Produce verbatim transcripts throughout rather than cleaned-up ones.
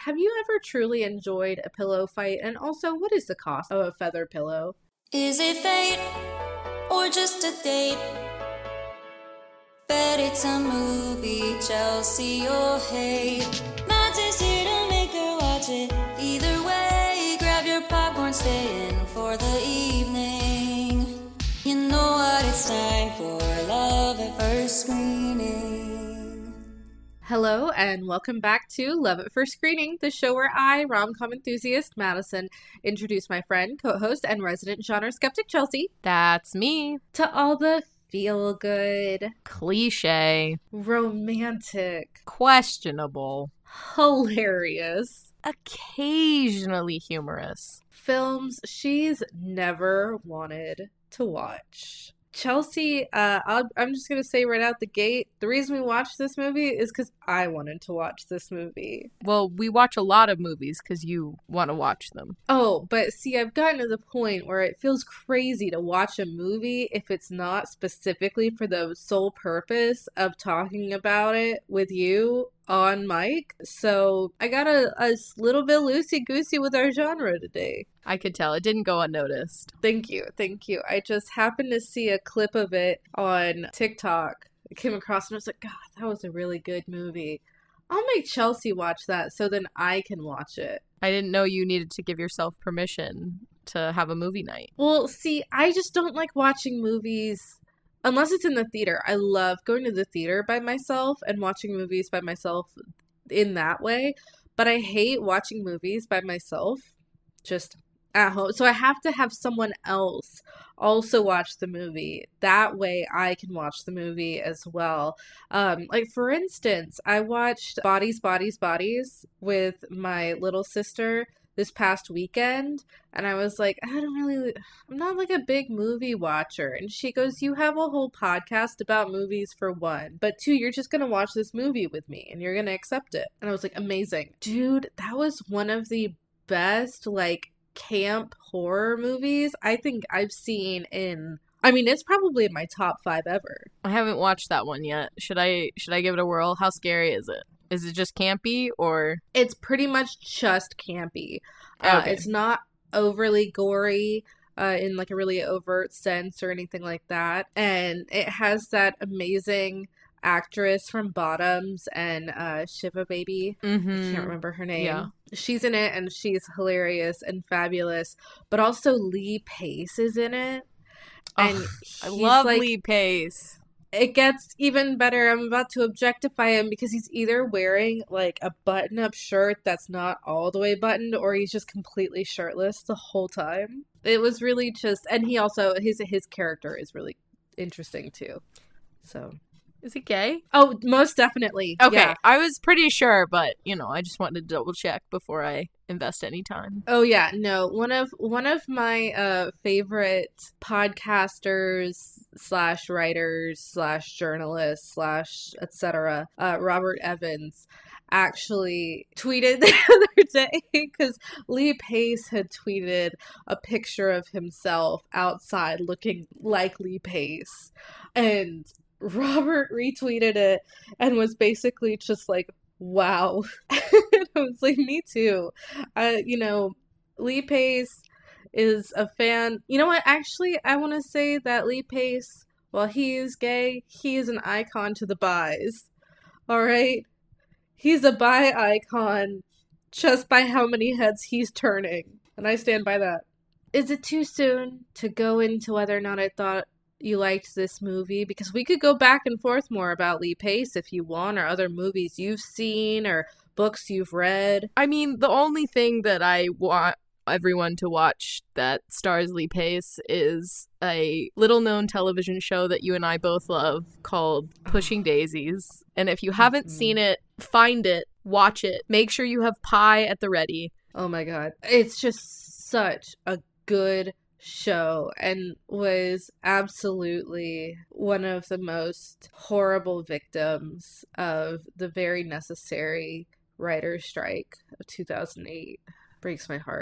have you ever truly enjoyed a pillow fight? And also, what is the cost of a feather pillow? Is it fate or just a date? Bet it's a movie, Chelsea or hate. Matt's is here to make her watch it. Either way, grab your popcorn, stay in for the evening. You know what, it's time for Love at First Screening. Hello, and welcome back to Love at First Screening, the show where I, rom-com enthusiast Madison, introduce my friend, co-host, and resident genre skeptic Chelsea. That's me. To all the feel-good, Cliche, romantic, questionable, hilarious, occasionally humorous films she's never wanted to watch. Chelsea, uh, I'll, I'm just going to say right out the gate, the reason we watched this movie is because I wanted to watch this movie. Well, we watch a lot of movies because you want to watch them. Oh, but see, I've gotten to the point where it feels crazy to watch a movie if it's not specifically for the sole purpose of talking about it with you on mic. So I got a, a little bit loosey-goosey with our genre today. I could tell. It didn't go unnoticed. Thank you. Thank you. I just happened to see a clip of it on TikTok. I came across and I was like, God, that was a really good movie. I'll make Chelsea watch that so then I can watch it. I didn't know you needed to give yourself permission to have a movie night. Well, see, I just don't like watching movies unless it's in the theater. I love going to the theater by myself and watching movies by myself in that way. But I hate watching movies by myself just at home. So I have to have someone else also watch the movie. That way I can watch the movie as well. Um, like, for instance, I watched Bodies, Bodies, Bodies with my little sister this past weekend, and I was like, I don't really, I'm not like a big movie watcher. And she goes, you have a whole podcast about movies for one, but two, you're just gonna watch this movie with me and you're gonna accept it. And I was like, amazing. Dude, that was one of the best, like, camp horror movies I think I've seen in, I mean, it's probably in my top five ever. I haven't watched that one yet. Should I, should I give it a whirl? How scary is it? Is it just campy, or? It's pretty much just campy. Uh, Okay. It's not overly gory uh, in like a really overt sense or anything like that. And it has that amazing actress from Bottoms and uh, Shiva Baby. Mm-hmm. I can't remember her name. Yeah. She's in it and she's hilarious and fabulous. But also Lee Pace is in it. And Ugh, I he's, love like, Lee Pace. It gets even better. I'm about to objectify him because he's either wearing like a button-up shirt that's not all the way buttoned, or he's just completely shirtless the whole time. It was really just, and he also, his his character is really interesting too. So, Is he gay? oh, most definitely. Okay, Yeah. I was pretty sure, but, you know, I just wanted to double check before I invest any time. Oh yeah, no. One of one of my uh favorite podcasters slash writers slash journalists slash et cetera, uh, Robert Evans, actually tweeted the other day because Lee Pace had tweeted a picture of himself outside looking like Lee Pace, and Robert retweeted it and was basically just like, wow. I was like, me too. Uh, you know, Lee Pace is a fan. You know what? Actually, I want to say that Lee Pace, while he is gay, he is an icon to the bis. All right? He's a bi icon just by how many heads he's turning. And I stand by that. Is it too soon to go into whether or not I thought you liked this movie? Because we could go back and forth more about Lee Pace if you want, or other movies you've seen, or books you've read. I mean, the only thing that I want everyone to watch that stars Lee Pace is a little-known television show that you and I both love called Pushing Daisies. And if you haven't Mm-hmm. seen it, find it, watch it. Make sure you have pie at the ready. Oh my god. It's just such a good show and was absolutely one of the most horrible victims of the very necessary writer's strike of two thousand eight. Breaks my heart.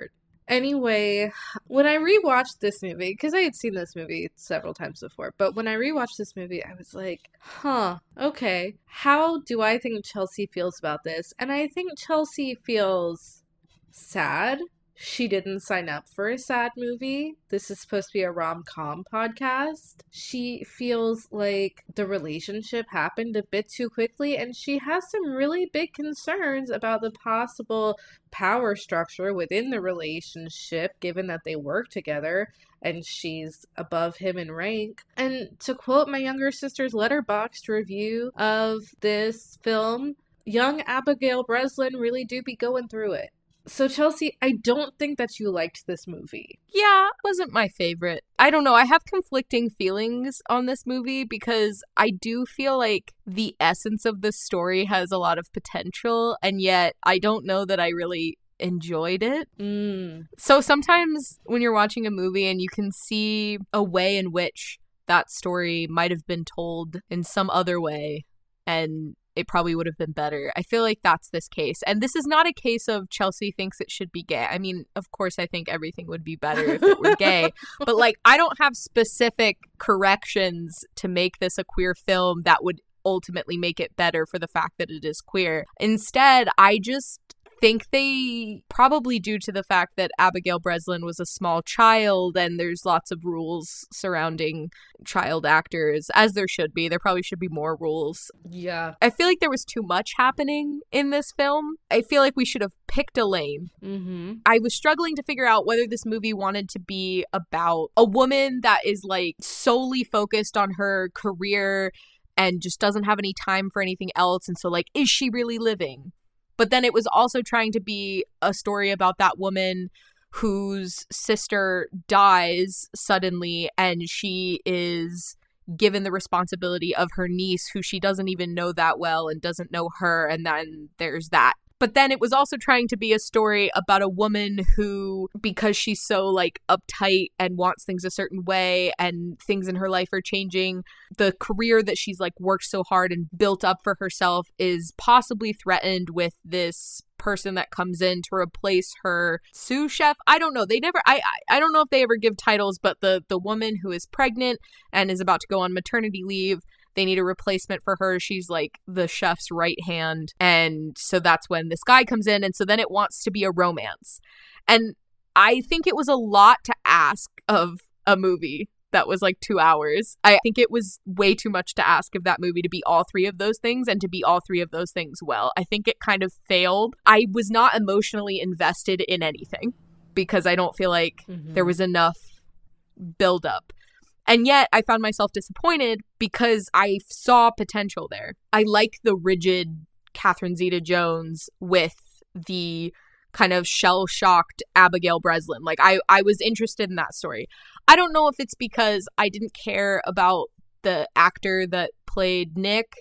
Anyway, when I rewatched this movie, because I had seen this movie several times before, but when I rewatched this movie, I was like, huh, okay, how do I think Chelsea feels about this? And I think Chelsea feels sad. She didn't sign up for a sad movie. This is supposed to be a rom-com podcast. She feels like the relationship happened a bit too quickly, and she has some really big concerns about the possible power structure within the relationship, given that they work together and she's above him in rank. And to quote my younger sister's Letterboxd review of this film, young Abigail Breslin really do be going through it. So, Chelsea, I don't think that you liked this movie. Yeah, it wasn't my favorite. I don't know. I have conflicting feelings on this movie because I do feel like the essence of this story has a lot of potential, and yet I don't know that I really enjoyed it. Mm. So sometimes when you're watching a movie and you can see a way in which that story might have been told in some other way, and it probably would have been better. I feel like that's this case. And this is not a case of Chelsea thinks it should be gay. I mean, of course, I think everything would be better if it were gay. But, like, I don't have specific corrections to make this a queer film that would ultimately make it better for the fact that it is queer. Instead, I just think they, probably due to the fact that Abigail Breslin was a small child and there's lots of rules surrounding child actors, as there should be. There probably should be more rules. Yeah. I feel like there was too much happening in this film. I feel like we should have picked a lane. Mm-hmm. I was struggling to figure out whether this movie wanted to be about a woman that is like solely focused on her career and just doesn't have any time for anything else. And so, like, is she really living? But then it was also trying to be a story about that woman whose sister dies suddenly and she is given the responsibility of her niece who she doesn't even know that well and doesn't know her, and then there's that. But then it was also trying to be a story about a woman who, because she's so, like, uptight and wants things a certain way and things in her life are changing, the career that she's, like, worked so hard and built up for herself is possibly threatened with this person that comes in to replace her sous chef. I don't know. They never, I, I I don't know if they ever give titles, but the, the woman who is pregnant and is about to go on maternity leave, they need a replacement for her. She's like the chef's right hand. And so that's when this guy comes in. And so then it wants to be a romance. And I think it was a lot to ask of a movie that was like two hours. I think it was way too much to ask of that movie to be all three of those things and to be all three of those things well. I think it kind of failed. I was not emotionally invested in anything because I don't feel like mm-hmm. there was enough buildup. And yet I found myself disappointed because I saw potential there. I like the rigid Catherine Zeta-Jones with the kind of shell-shocked Abigail Breslin. Like, I, I was interested in that story. I don't know if it's because I didn't care about the actor that played Nick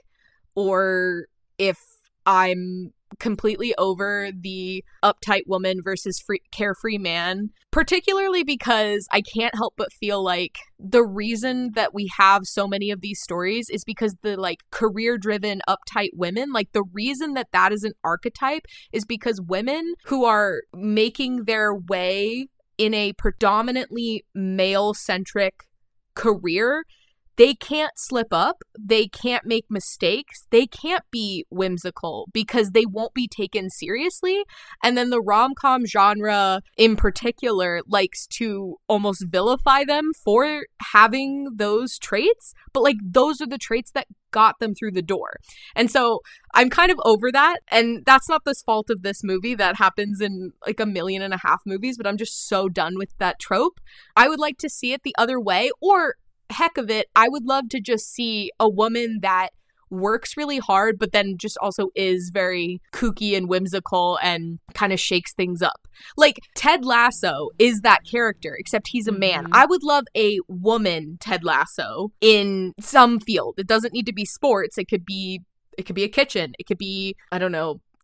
or if I'm completely over the uptight woman versus free, carefree man, particularly because I can't help but feel like the reason that we have so many of these stories is because the like career-driven uptight women, like the reason that that is an archetype is because women who are making their way in a predominantly male-centric career, they can't slip up, they can't make mistakes, they can't be whimsical because they won't be taken seriously. And then the rom-com genre in particular likes to almost vilify them for having those traits, but like those are the traits that got them through the door. And so I'm kind of over that, and that's not the fault of this movie. That happens in like a million and a half movies, but I'm just so done with that trope. I would like to see it the other way, or heck of it, I would love to just see a woman that works really hard, but then just also is very kooky and whimsical and kind of shakes things up. Like Ted Lasso is that character, except he's a man. Mm-hmm. I would love a woman Ted Lasso in some field. It doesn't need to be sports. It could be, it could be a kitchen. It could be, I don't know,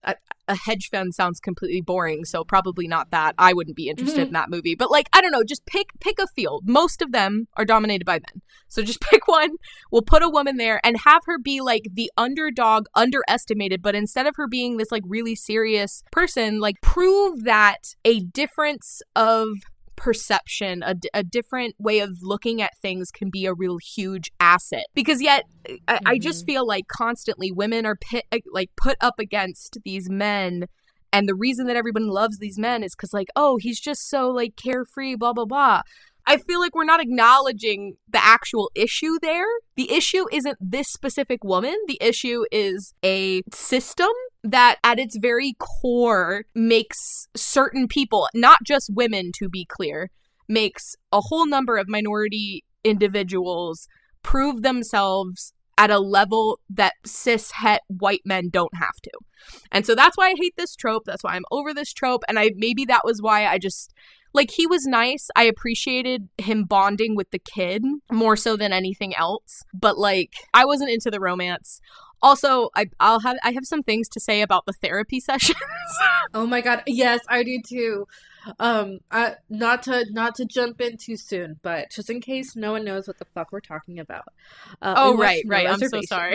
a, a hedge fund sounds completely boring, so probably not that. I wouldn't be interested mm-hmm. in that movie. But like, I don't know, just pick pick a field. Most of them are dominated by men. So just pick one. We'll put a woman there and have her be like the underdog, underestimated. But instead of her being this like really serious person, like prove that a difference of perception, a, a different way of looking at things can be a real huge asset. Because yet I, mm-hmm. I just feel like constantly women are pit, like put up against these men, and the reason that everyone loves these men is because like, oh, he's just so like carefree, blah blah blah. I feel like we're not acknowledging the actual issue there. The issue isn't this specific woman. The issue is a system that at its very core makes certain people, not just women to be clear, makes a whole number of minority individuals prove themselves at a level that cis het white men don't have to. And so that's why I hate this trope. That's why I'm over this trope. And I maybe that was why I just... Like, he was nice. I appreciated him bonding with the kid more so than anything else. But, like, I wasn't into the romance. Also, I, I'll have I have some things to say about the therapy sessions. Oh my god, yes, I do too. Um, I, not to not to jump in too soon, but just in case no one knows what the fuck we're talking about. Uh, oh right, right. I'm so sorry.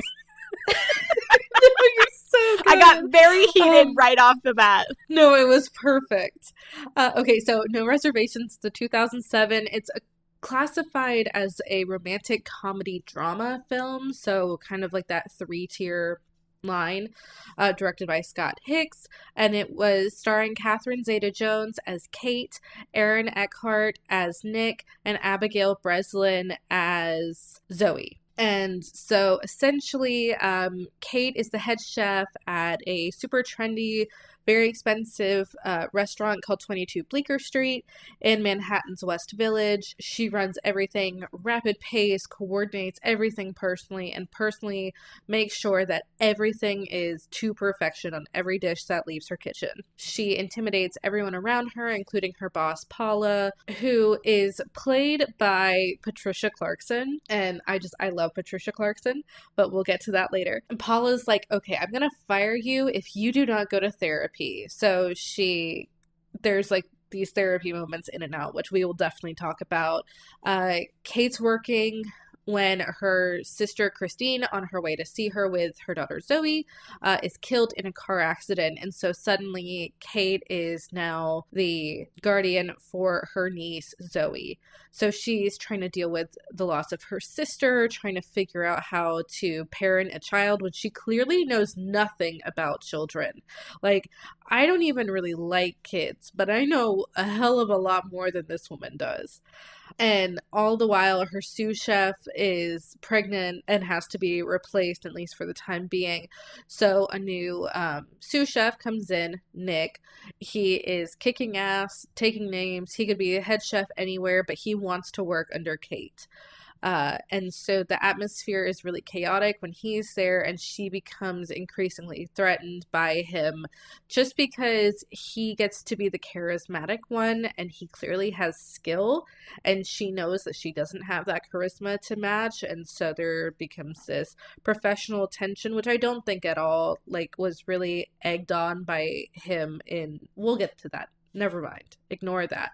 You're so good. I got very heated um, right off the bat. No, it was perfect. Uh, okay, so No Reservations, the two thousand seven. It's a, classified as a romantic comedy drama film, so kind of like that three-tier line, uh, directed by Scott Hicks, and it was starring Catherine Zeta-Jones as Kate, Aaron Eckhart as Nick, and Abigail Breslin as Zoe. And so essentially, um, Kate is the head chef at a super trendy, very expensive uh, restaurant called twenty-two Bleecker Street in Manhattan's West Village. She runs everything rapid pace, coordinates everything personally, and personally makes sure that everything is to perfection on every dish that leaves her kitchen. She intimidates everyone around her, including her boss, Paula, who is played by Patricia Clarkson. And I just, I love Patricia Clarkson, but we'll get to that later. And Paula's like, okay, I'm going to fire you if you do not go to therapy. So she, there's like these therapy moments in and out, which we will definitely talk about. Uh, Kate's working when her sister Christine, on her way to see her with her daughter Zoe, uh, is killed in a car accident. And so suddenly Kate is now the guardian for her niece Zoe. So she's trying to deal with the loss of her sister, trying to figure out how to parent a child when she clearly knows nothing about children. Like, I don't even really like kids, but I know a hell of a lot more than this woman does. And all the while, her sous chef is pregnant and has to be replaced, at least for the time being. So a new um, sous chef comes in, Nick. He is kicking ass, taking names. He could be a head chef anywhere, but he wants to work under Kate. Uh, and so the atmosphere is really chaotic when he's there, and she becomes increasingly threatened by him just because he gets to be the charismatic one, and he clearly has skill, and she knows that she doesn't have that charisma to match. And so there becomes this professional tension, which I don't think at all like was really egged on by him in, we'll get to that. Never mind. Ignore that.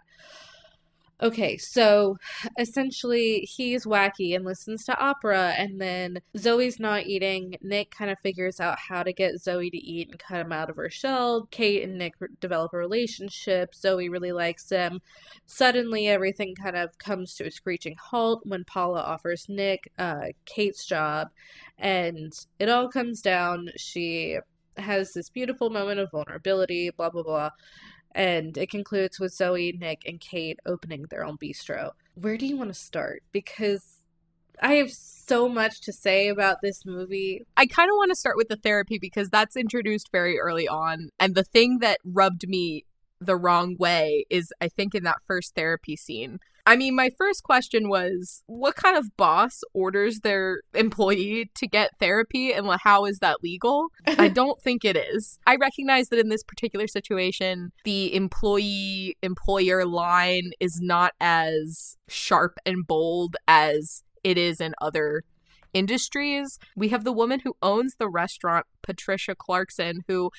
Okay, so essentially he's wacky and listens to opera, and then Zoe's not eating. Nick kind of figures out how to get Zoe to eat and cut him out of her shell. Kate and Nick develop a relationship. Zoe really likes him. Suddenly everything kind of comes to a screeching halt when Paula offers Nick uh, Kate's job, and it all comes down. She has this beautiful moment of vulnerability, blah, blah, blah. And it concludes with Zoe, Nick, and Kate opening their own bistro. Where do you want to start? Because I have so much to say about this movie. I kind of want to start with the therapy because that's introduced very early on. And the thing that rubbed me the wrong way is, I think, in that first therapy scene. I mean, my first question was, what kind of boss orders their employee to get therapy, and how is that legal? I don't think it is. I recognize that in this particular situation, the employee-employer line is not as sharp and bold as it is in other industries. We have the woman who owns the restaurant, Patricia Clarkson, who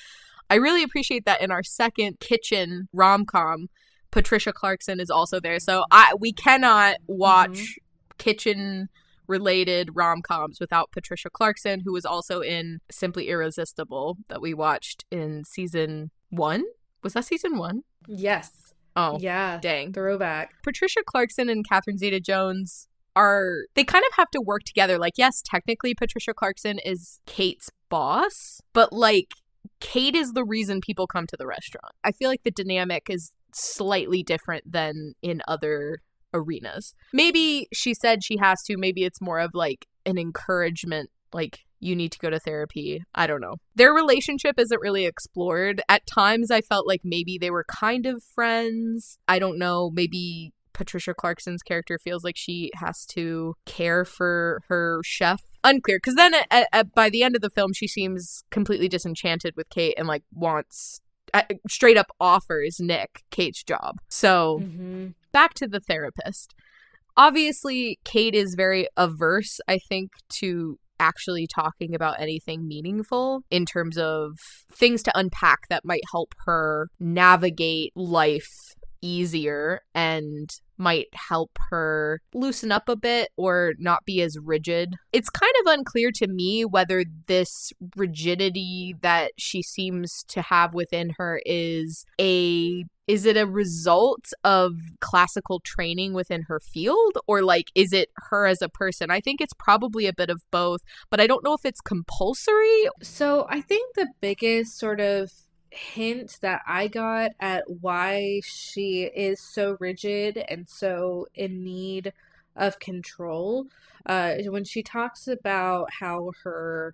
I really appreciate that in our second kitchen rom-com, Patricia Clarkson is also there. So I we cannot watch mm-hmm. kitchen-related rom-coms without Patricia Clarkson, who was also in Simply Irresistible that we watched in season one. Was that season one? Yes. Oh, yeah. Dang. Throwback. Patricia Clarkson and Catherine Zeta-Jones are, they kind of have to work together. Like, yes, technically Patricia Clarkson is Kate's boss, but like Kate is the reason people come to the restaurant. I feel like the dynamic is slightly different than in other arenas. Maybe she said she has to, maybe it's more of like an encouragement, like you need to go to therapy. I don't know. Their relationship isn't really explored. At times I felt like maybe they were kind of friends. I don't know, maybe Patricia Clarkson's character feels like she has to care for her chef. Unclear, because then at, at, by the end of the film, she seems completely disenchanted with Kate and like wants, uh, straight up offers Nick Kate's job. So mm-hmm. back to the therapist. Obviously, Kate is very averse, I think, to actually talking about anything meaningful in terms of things to unpack that might help her navigate life easier and might help her loosen up a bit or not be as rigid. It's kind of unclear to me whether this rigidity that she seems to have within her is a is it a result of classical training within her field, or like is it her as a person? I think it's probably a bit of both, but I don't know if it's compulsory. So I think the biggest sort of hint that I got at why she is so rigid and so in need of control, uh, when she talks about how her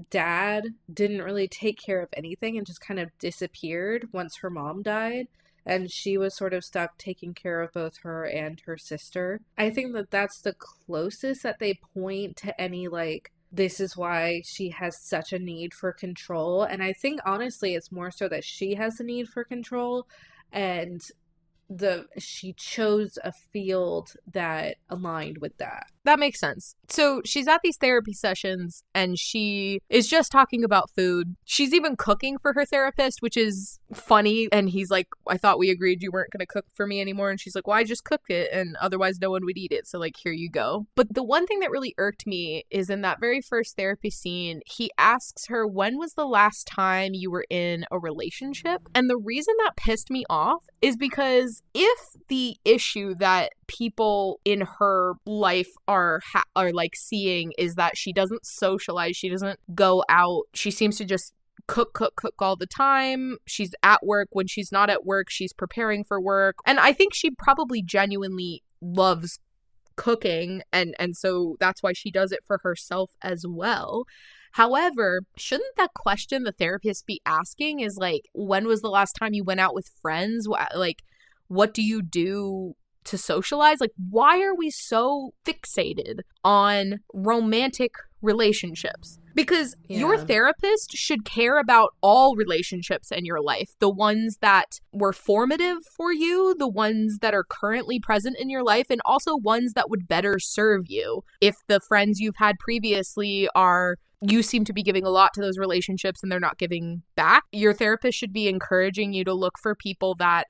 dad didn't really take care of anything and just kind of disappeared once her mom died, and she was sort of stuck taking care of both her and her sister. I think that that's the closest that they point to any like, this is why she has such a need for control. And I think, honestly, it's more so that she has a need for control and the she chose a field that aligned with that. That makes sense. So she's at these therapy sessions and she is just talking about food. She's even cooking for her therapist, which is funny. And he's like, I thought we agreed you weren't going to cook for me anymore. And she's like, well, I just cook it and otherwise no one would eat it. So like, here you go. But the one thing that really irked me is in that very first therapy scene, he asks her, when was the last time you were in a relationship? And the reason that pissed me off is because if the issue that people in her life are ha- are like seeing is that she doesn't socialize, she doesn't go out, she seems to just cook, cook, cook all the time. She's at work. When she's not at work, she's preparing for work. And I think she probably genuinely loves cooking, and and so that's why she does it for herself as well. However, shouldn't that question the therapist be asking is like, when was the last time you went out with friends? Like, what do you do to socialize? Like, why are we so fixated on romantic relationships? Because yeah. your therapist should care about all relationships in your life. The ones that were formative for you, the ones that are currently present in your life, and also ones that would better serve you. If the friends you've had previously are, you seem to be giving a lot to those relationships and they're not giving back, your therapist should be encouraging you to look for people that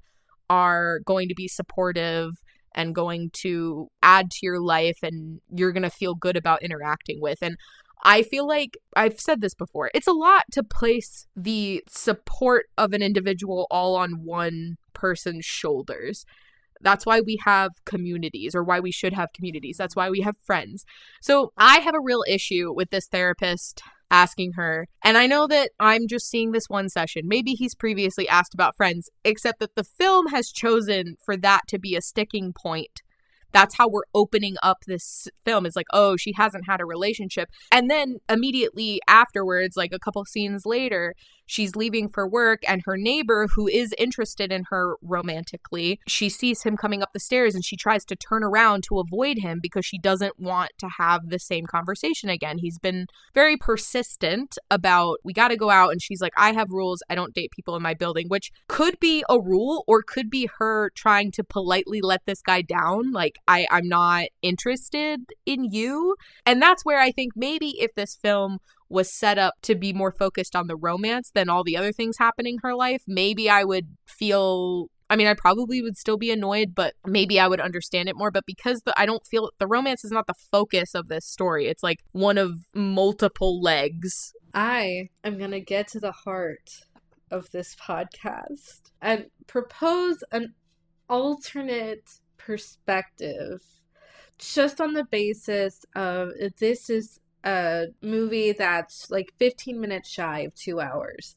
are going to be supportive and going to add to your life and you're going to feel good about interacting with. And I feel like, I've said this before, it's a lot to place the support of an individual all on one person's shoulders. That's why we have communities, or why we should have communities. That's why we have friends. So I have a real issue with this therapist asking her, and I know that I'm just seeing this one session. Maybe he's previously asked about friends, except that the film has chosen for that to be a sticking point. That's how we're opening up this film. It's like, oh, she hasn't had a relationship. And then immediately afterwards, like a couple scenes later, she's leaving for work and her neighbor, who is interested in her romantically, she sees him coming up the stairs and she tries to turn around to avoid him because she doesn't want to have the same conversation again. He's been very persistent about, we got to go out. And she's like, I have rules. I don't date people in my building, which could be a rule or could be her trying to politely let this guy down. Like, I, I'm not interested in you. And that's where I think maybe if this film was set up to be more focused on the romance than all the other things happening in her life, maybe I would feel, I mean, I probably would still be annoyed, but maybe I would understand it more. But because the, I don't feel, the romance is not the focus of this story. It's like one of multiple legs. I am going to get to the heart of this podcast and propose an alternate perspective just on the basis of this is a movie that's like fifteen minutes shy of two hours.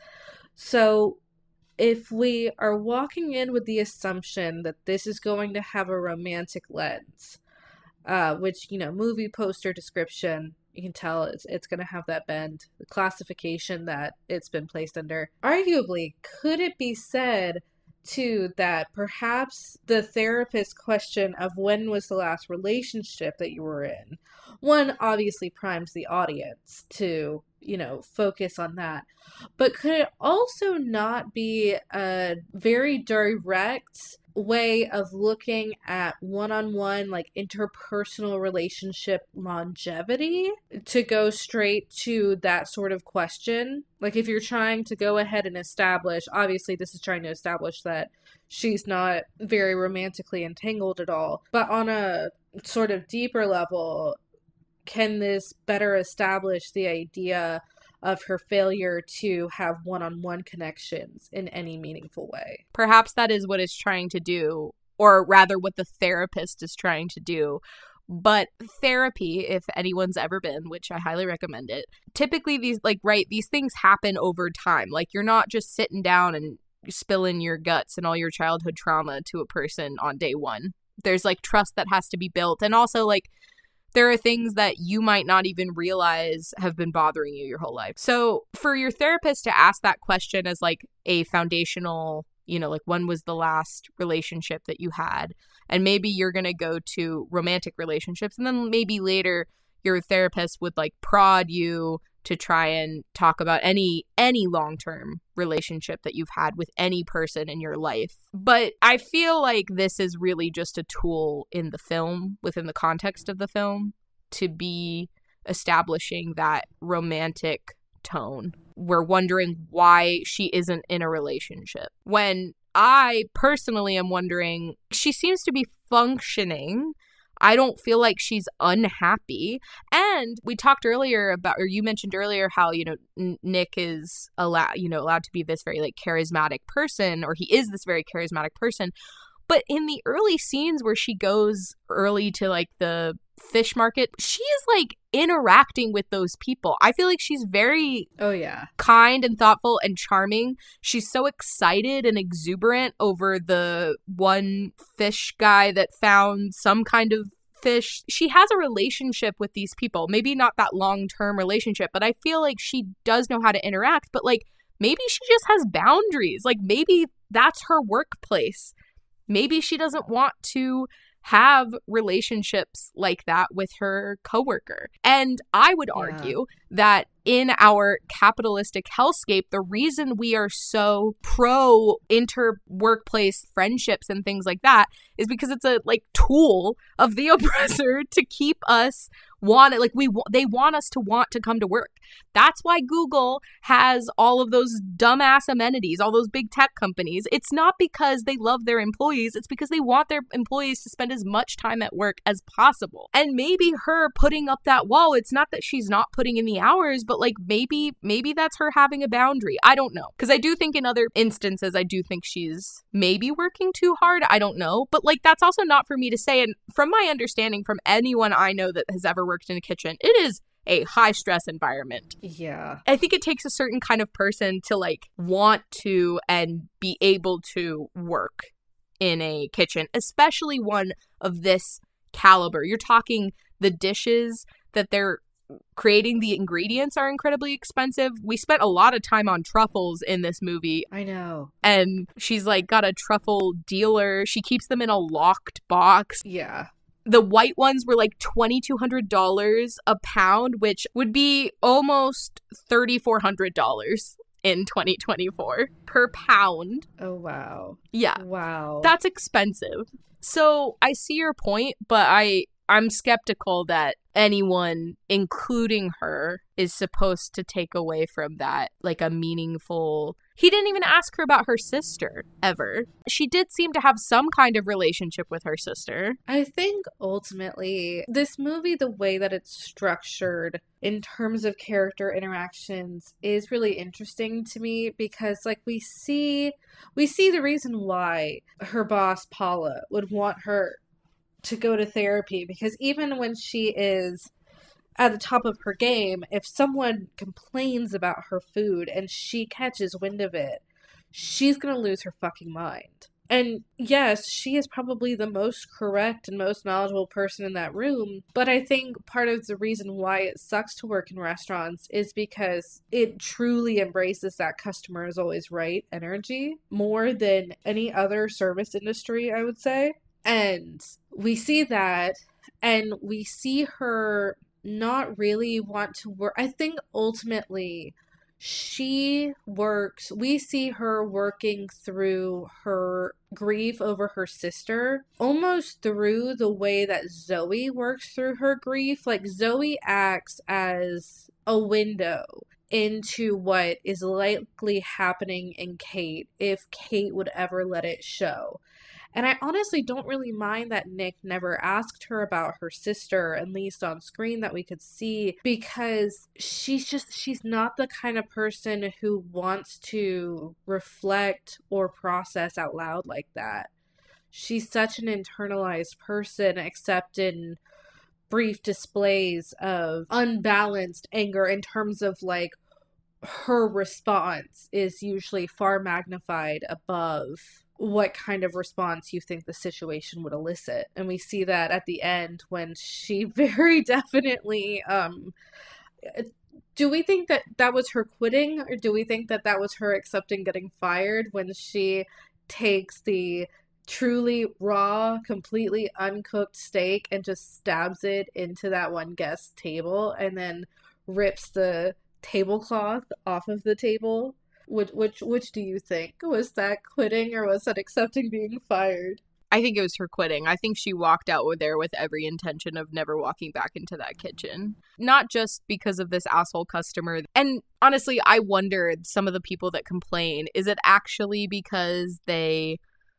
So if we are walking in with the assumption that this is going to have a romantic lens, uh, which, you know, movie poster description, you can tell it's, it's going to have that bend, the classification that it's been placed under. Arguably, could it be said too that perhaps the therapist question of when was the last relationship that you were in, one obviously primes the audience to, you know, focus on that, but could it also not be a very direct way of looking at one-on-one, like, interpersonal relationship longevity to go straight to that sort of question? Like, if you're trying to go ahead and establish, obviously this is trying to establish that she's not very romantically entangled at all, but on a sort of deeper level, can this better establish the idea of her failure to have one-on-one connections in any meaningful way? Perhaps that is what it's trying to do, or rather what the therapist is trying to do. But therapy, if anyone's ever been, which I highly recommend it, typically these, like, right, these things happen over time. Like, you're not just sitting down and spilling your guts and all your childhood trauma to a person on day one. There's, like, trust that has to be built. And also, like, there are things that you might not even realize have been bothering you your whole life. So for your therapist to ask that question as like a foundational, you know, like when was the last relationship that you had? And maybe you're going to go to romantic relationships. And then maybe later your therapist would like prod you to try and talk about any any long-term relationship that you've had with any person in your life. But I feel like this is really just a tool in the film, within the context of the film, to be establishing that romantic tone. We're wondering why she isn't in a relationship. When I personally am wondering, she seems to be functioning. I don't feel like she's unhappy. And we talked earlier about, or you mentioned earlier how, you know, N- Nick is allowed, you know, allowed to be this very like charismatic person, or he is this very charismatic person. But in the early scenes where she goes early to like the fish market, she is like interacting with those people. I feel like she's very oh yeah kind and thoughtful and charming. She's so excited and exuberant over the one fish guy that found some kind of fish. She has a relationship with these people, maybe not that long-term relationship, but I feel like she does know how to interact. But like maybe she just has boundaries. Like maybe that's her workplace. Maybe she doesn't want to have relationships like that with her coworker. And I would Yeah. argue that in our capitalistic hellscape, the reason we are so pro inter-workplace friendships and things like that is because it's a like tool of the oppressor to keep us want it. Like we, they want us to want to come to work. That's why Google has all of those dumbass amenities, all those big tech companies. It's not because they love their employees. It's because they want their employees to spend as much time at work as possible. And maybe her putting up that wall, it's not that she's not putting in the hours, but like maybe, maybe that's her having a boundary. I don't know. Because I do think in other instances, I do think she's maybe working too hard. I don't know. But like, that's also not for me to say. And from my understanding, from anyone I know that has ever worked in a kitchen, it is a high stress environment. Yeah. I think it takes a certain kind of person to like want to and be able to work in a kitchen, especially one of this caliber. You're talking the dishes that they're creating, the ingredients are incredibly expensive. We spent a lot of time on truffles in this movie. I know. And she's like got a truffle dealer. She keeps them in a locked box. Yeah. The white ones were like twenty-two hundred dollars a pound, which would be almost thirty-four hundred dollars in twenty twenty-four per pound. Oh, wow. Yeah. Wow. That's expensive. So I see your point, but I I'm skeptical that anyone, including her, is supposed to take away from that, like, a meaningful... He didn't even ask her about her sister, ever. She did seem to have some kind of relationship with her sister. I think, ultimately, this movie, the way that it's structured in terms of character interactions is really interesting to me because, like, we see... We see the reason why her boss, Paula, would want her to go to therapy, because even when she is at the top of her game, if someone complains about her food and she catches wind of it, she's gonna lose her fucking mind. And yes, she is probably the most correct and most knowledgeable person in that room, but I think part of the reason why it sucks to work in restaurants is because it truly embraces that customer is always right energy more than any other service industry, I would say. And we see that, and we see her not really want to work. I think ultimately she works, we see her working through her grief over her sister, almost through the way that Zoe works through her grief. Like, Zoe acts as a window into what is likely happening in Kate if Kate would ever let it show. And I honestly don't really mind that Nick never asked her about her sister, at least on screen that we could see, because she's just, she's not the kind of person who wants to reflect or process out loud like that. She's such an internalized person, except in brief displays of unbalanced anger in terms of, like, her response is usually far magnified above what kind of response you think the situation would elicit. And we see that at the end when she very definitely, um, do we think that that was her quitting, or do we think that that was her accepting getting fired when she takes the truly raw, completely uncooked steak and just stabs it into that one guest's table and then rips the tablecloth off of the table? Which, which which do you think? Was that quitting, or was that accepting being fired? I think it was her quitting. I think she walked out there with every intention of never walking back into that kitchen. Not just because of this asshole customer. And honestly, I wondered, some of the people that complain, is it actually because they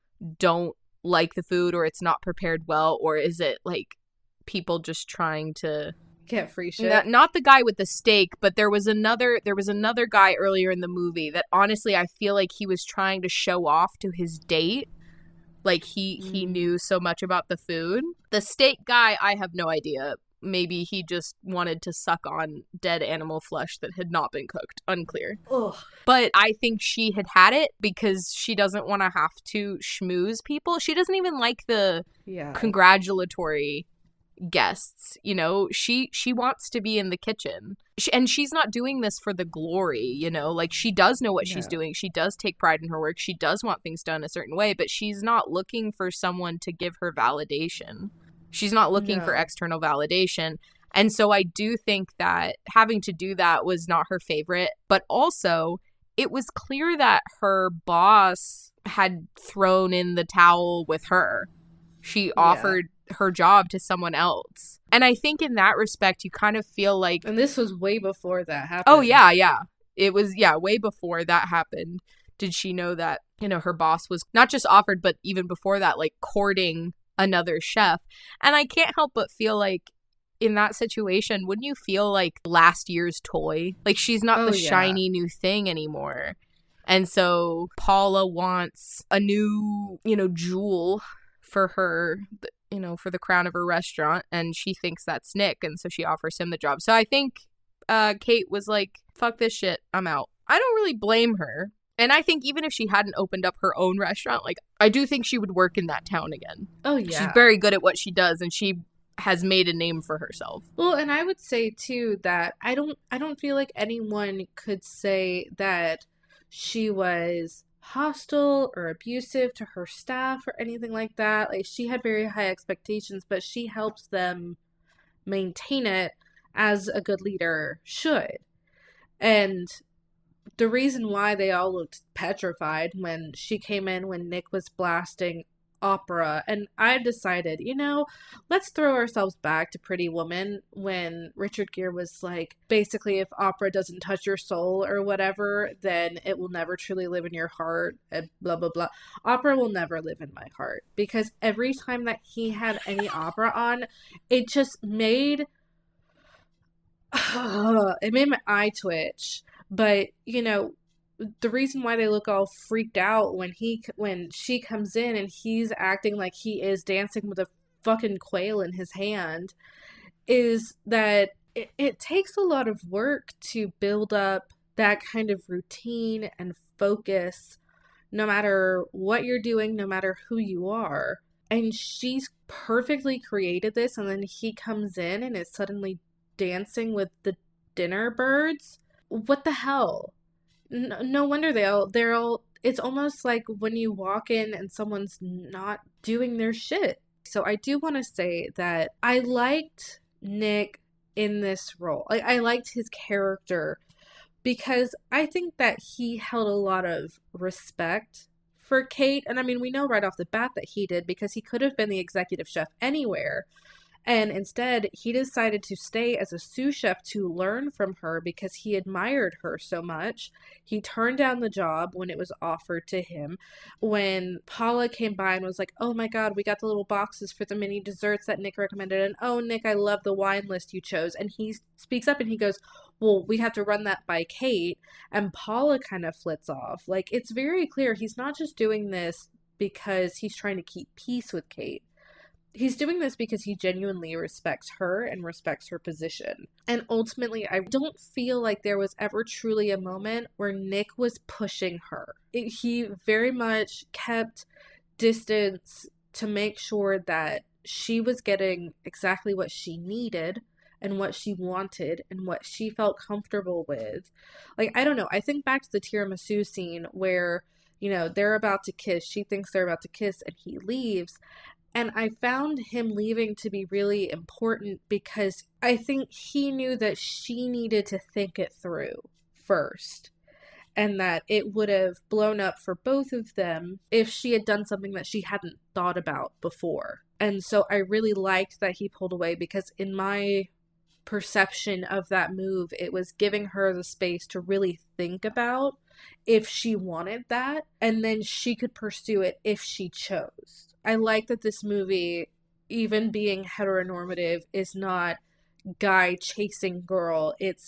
don't like the food or it's not prepared well? Or is it, like, people just trying to... get free shit? Not, not the guy with the steak, but there was another there was another guy earlier in the movie that honestly I feel like he was trying to show off to his date. Like he, mm. he knew so much about the food. The steak guy, I have no idea. Maybe he just wanted to suck on dead animal flesh that had not been cooked. Unclear. Ugh. But I think she had had it because she doesn't want to have to schmooze people. She doesn't even like the yeah. congratulatory guests, you know. She she wants to be in the kitchen, she, and she's not doing this for the glory, you know. Like, she does know what no. she's doing. She does take pride in her work. She does want things done a certain way, but she's not looking for someone to give her validation. She's not looking no. for external validation. And so I do think that having to do that was not her favorite, but also it was clear that her boss had thrown in the towel with her. She offered yeah. her job to someone else. And I think in that respect, you kind of feel like... And this was way before that happened. Oh, yeah, yeah. It was, yeah, way before that happened. Did she know that, you know, her boss was not just offered, but even before that, like, courting another chef. And I can't help but feel like in that situation, wouldn't you feel like last year's toy? Like, she's not oh, the yeah. shiny new thing anymore. And so Paula wants a new, you know, jewel for her, you know, for the crown of her restaurant, and she thinks that's Nick, and so she offers him the job. So I think uh, Kate was like, fuck this shit, I'm out. I don't really blame her. And I think even if she hadn't opened up her own restaurant, like, I do think she would work in that town again. Oh, yeah. She's very good at what she does, and she has made a name for herself. Well, and I would say, too, that I don't, I don't feel like anyone could say that she was hostile or abusive to her staff or anything like that. Like, she had very high expectations, but she helped them maintain it as a good leader should. And the reason why they all looked petrified when she came in, when Nick was blasting opera, and I decided, you know, let's throw ourselves back to Pretty Woman when Richard Gere was like, basically, if opera doesn't touch your soul or whatever, then it will never truly live in your heart, and blah, blah, blah. Opera will never live in my heart, because every time that he had any opera on, it just made, uh, it made my eye twitch. But, you know, the reason why they look all freaked out when he when she comes in and he's acting like he is dancing with a fucking quail in his hand is that it, it takes a lot of work to build up that kind of routine and focus no matter what you're doing, no matter who you are. And she's perfectly created this, and then he comes in and is suddenly dancing with the dinner birds. What the hell? No, no wonder they all, they're all, it's almost like when you walk in and someone's not doing their shit. So I do want to say that I liked Nick in this role. Like, I liked his character because I think that he held a lot of respect for Kate. And I mean, we know right off the bat that he did, because he could have been the executive chef anywhere. And instead, he decided to stay as a sous chef to learn from her because he admired her so much. He turned down the job when it was offered to him. When Paula came by and was like, oh my God, we got the little boxes for the mini desserts that Nick recommended. And oh, Nick, I love the wine list you chose. And he speaks up and he goes, well, we have to run that by Kate. And Paula kind of flits off. Like, it's very clear he's not just doing this because he's trying to keep peace with Kate. He's doing this because he genuinely respects her and respects her position. And ultimately, I don't feel like there was ever truly a moment where Nick was pushing her. It, he very much kept distance to make sure that she was getting exactly what she needed and what she wanted and what she felt comfortable with. Like, I don't know. I think back to the tiramisu scene where, you know, they're about to kiss. She thinks they're about to kiss and he leaves. And I found him leaving to be really important because I think he knew that she needed to think it through first. And that it would have blown up for both of them if she had done something that she hadn't thought about before. And so I really liked that he pulled away, because in my perception of that move, it was giving her the space to really think about if she wanted that, and then she could pursue it if she chose. I like that this movie, even being heteronormative, is not guy chasing girl. It's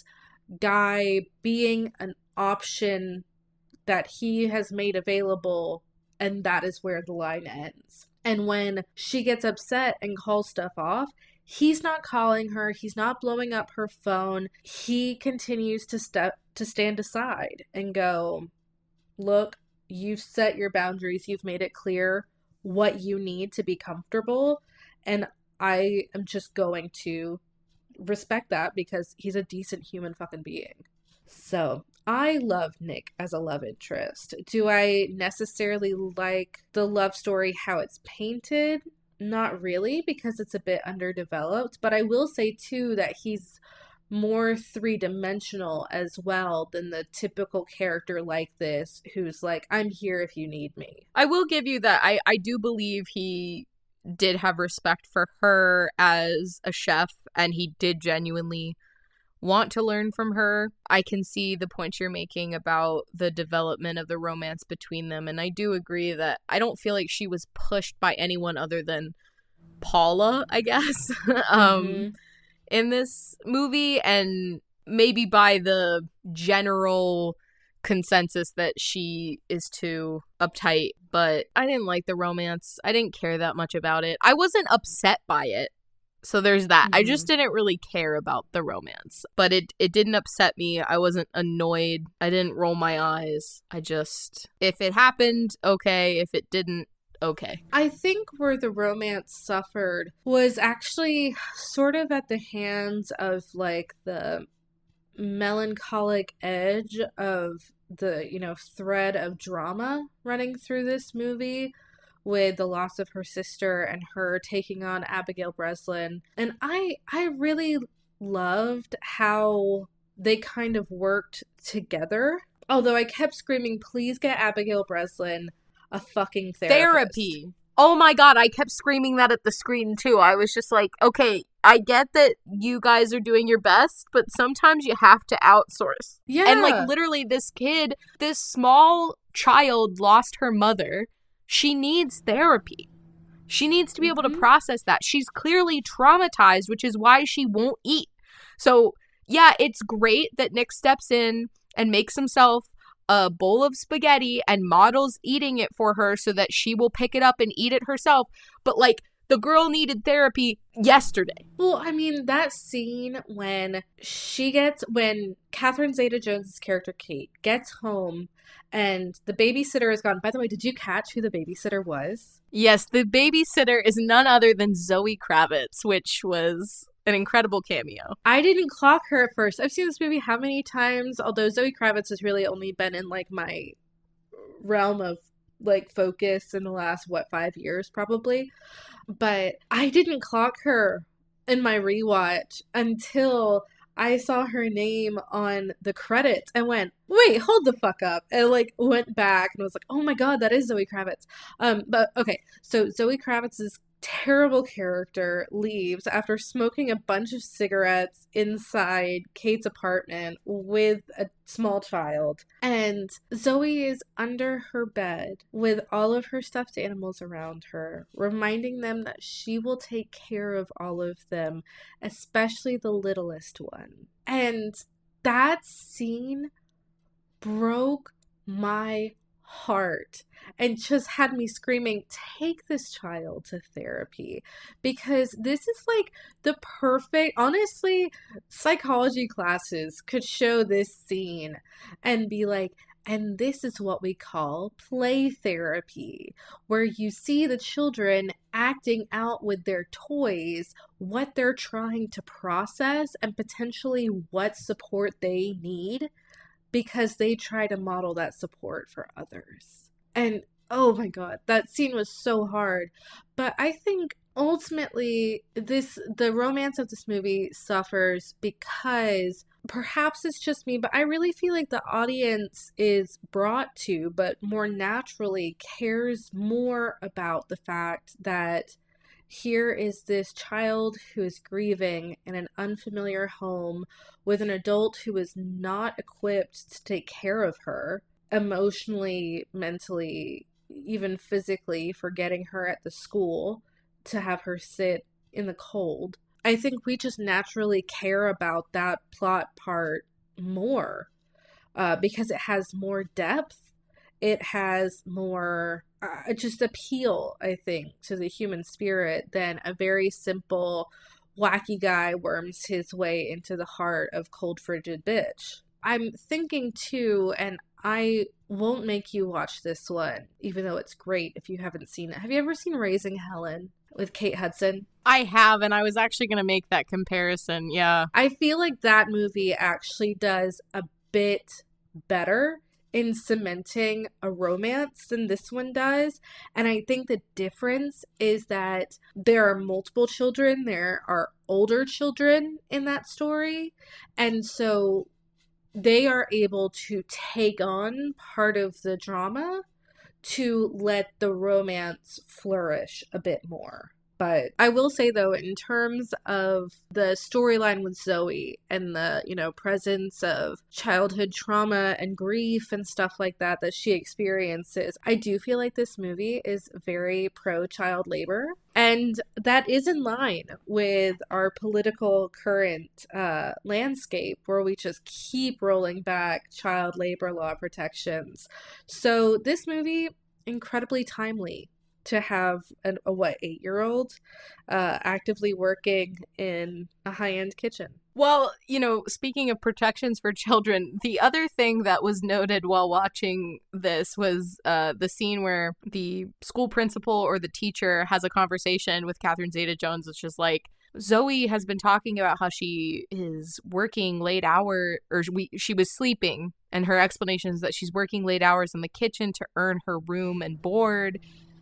guy being an option that he has made available, and that is where the line ends. And when she gets upset and calls stuff off, he's not calling her. He's not blowing up her phone. He continues to step to stand aside and go, look, you've set your boundaries. You've made it clear what you need to be comfortable, and I am just going to respect that because he's a decent human fucking being. So I love Nick as a love interest. Do I necessarily like the love story how it's painted? Not really, because it's a bit underdeveloped, but I will say too that he's more three-dimensional as well than the typical character like this who's like, I'm here if you need me. I will give you that. I, I do believe he did have respect for her as a chef, and he did genuinely want to learn from her. I can see the point you're making about the development of the romance between them, and I do agree that I don't feel like she was pushed by anyone other than Paula, I guess. um mm-hmm. in this movie, and maybe by the general consensus that she is too uptight, but I didn't like the romance. I didn't care that much about it. I wasn't upset by it. So there's that. Mm-hmm. I just didn't really care about the romance, but it, it didn't upset me. I wasn't annoyed. I didn't roll my eyes. I just, if it happened, okay. If it didn't, okay. I think where the romance suffered was actually sort of at the hands of like the melancholic edge of the, you know, thread of drama running through this movie with the loss of her sister and her taking on Abigail Breslin. And I I really loved how they kind of worked together. Although I kept screaming, please get Abigail Breslin a fucking therapist. Therapy. Oh my god, I kept screaming that at the screen too. I was just like, okay, I get that you guys are doing your best, but sometimes you have to outsource. Yeah. And like literally this kid, this small child lost her mother. She needs therapy. She needs to be able to Mhm. process that. She's clearly traumatized, which is why she won't eat. So, yeah, it's great that Nick steps in and makes himself a bowl of spaghetti and models eating it for her so that she will pick it up and eat it herself. But, like, the girl needed therapy yesterday. Well, I mean, that scene when she gets, when Catherine Zeta-Jones' character Kate gets home and the babysitter is gone. By the way, did you catch who the babysitter was? Yes, the babysitter is none other than Zoe Kravitz, which was an incredible cameo. I didn't clock her at first. I've seen this movie how many times? Although Zoe Kravitz has really only been in like my realm of like focus in the last, what, five years probably. But I didn't clock her in my rewatch until I saw her name on the credits and went, wait, hold the fuck up. And like went back and was like, oh my god, that is Zoe Kravitz. Um, but okay, so Zoe Kravitz's terrible character leaves after smoking a bunch of cigarettes inside Kate's apartment with a small child. And Zoe is under her bed with all of her stuffed animals around her, reminding them that she will take care of all of them, especially the littlest one. And that scene broke my heart and just had me screaming, take this child to therapy, because this is like the perfect, honestly, psychology classes could show this scene and be like, and this is what we call play therapy, where you see the children acting out with their toys what they're trying to process and potentially what support they need, because they try to model that support for others. And oh my god, that scene was so hard. But I think ultimately this the romance of this movie suffers because perhaps it's just me, but I really feel like the audience is brought to, but more naturally cares more about the fact that here is this child who is grieving in an unfamiliar home with an adult who is not equipped to take care of her emotionally, mentally, even physically, for getting her at the school to have her sit in the cold. I think we just naturally care about that plot part more uh, because it has more depth. It has more uh, just appeal, I think, to the human spirit than a very simple wacky guy worms his way into the heart of cold, frigid bitch. I'm thinking too, and I won't make you watch this one, even though it's great if you haven't seen it. Have you ever seen Raising Helen with Kate Hudson? I have, and I was actually going to make that comparison, yeah. I feel like that movie actually does a bit better in cementing a romance than this one does. And I think the difference is that there are multiple children, there are older children in that story. And so they are able to take on part of the drama to let the romance flourish a bit more. But I will say, though, in terms of the storyline with Zoe and the, you know, presence of childhood trauma and grief and stuff like that that she experiences, I do feel like this movie is very pro-child labor. And that is in line with our political current uh, landscape, where we just keep rolling back child labor law protections. So this movie, incredibly timely to have an, a, what, eight-year-old uh, actively working in a high-end kitchen. Well, you know, speaking of protections for children, the other thing that was noted while watching this was uh, the scene where the school principal or the teacher has a conversation with Catherine Zeta-Jones. It's just like, Zoe has been talking about how she is working late hours, or we, she was sleeping, and her explanation is that she's working late hours in the kitchen to earn her room and board.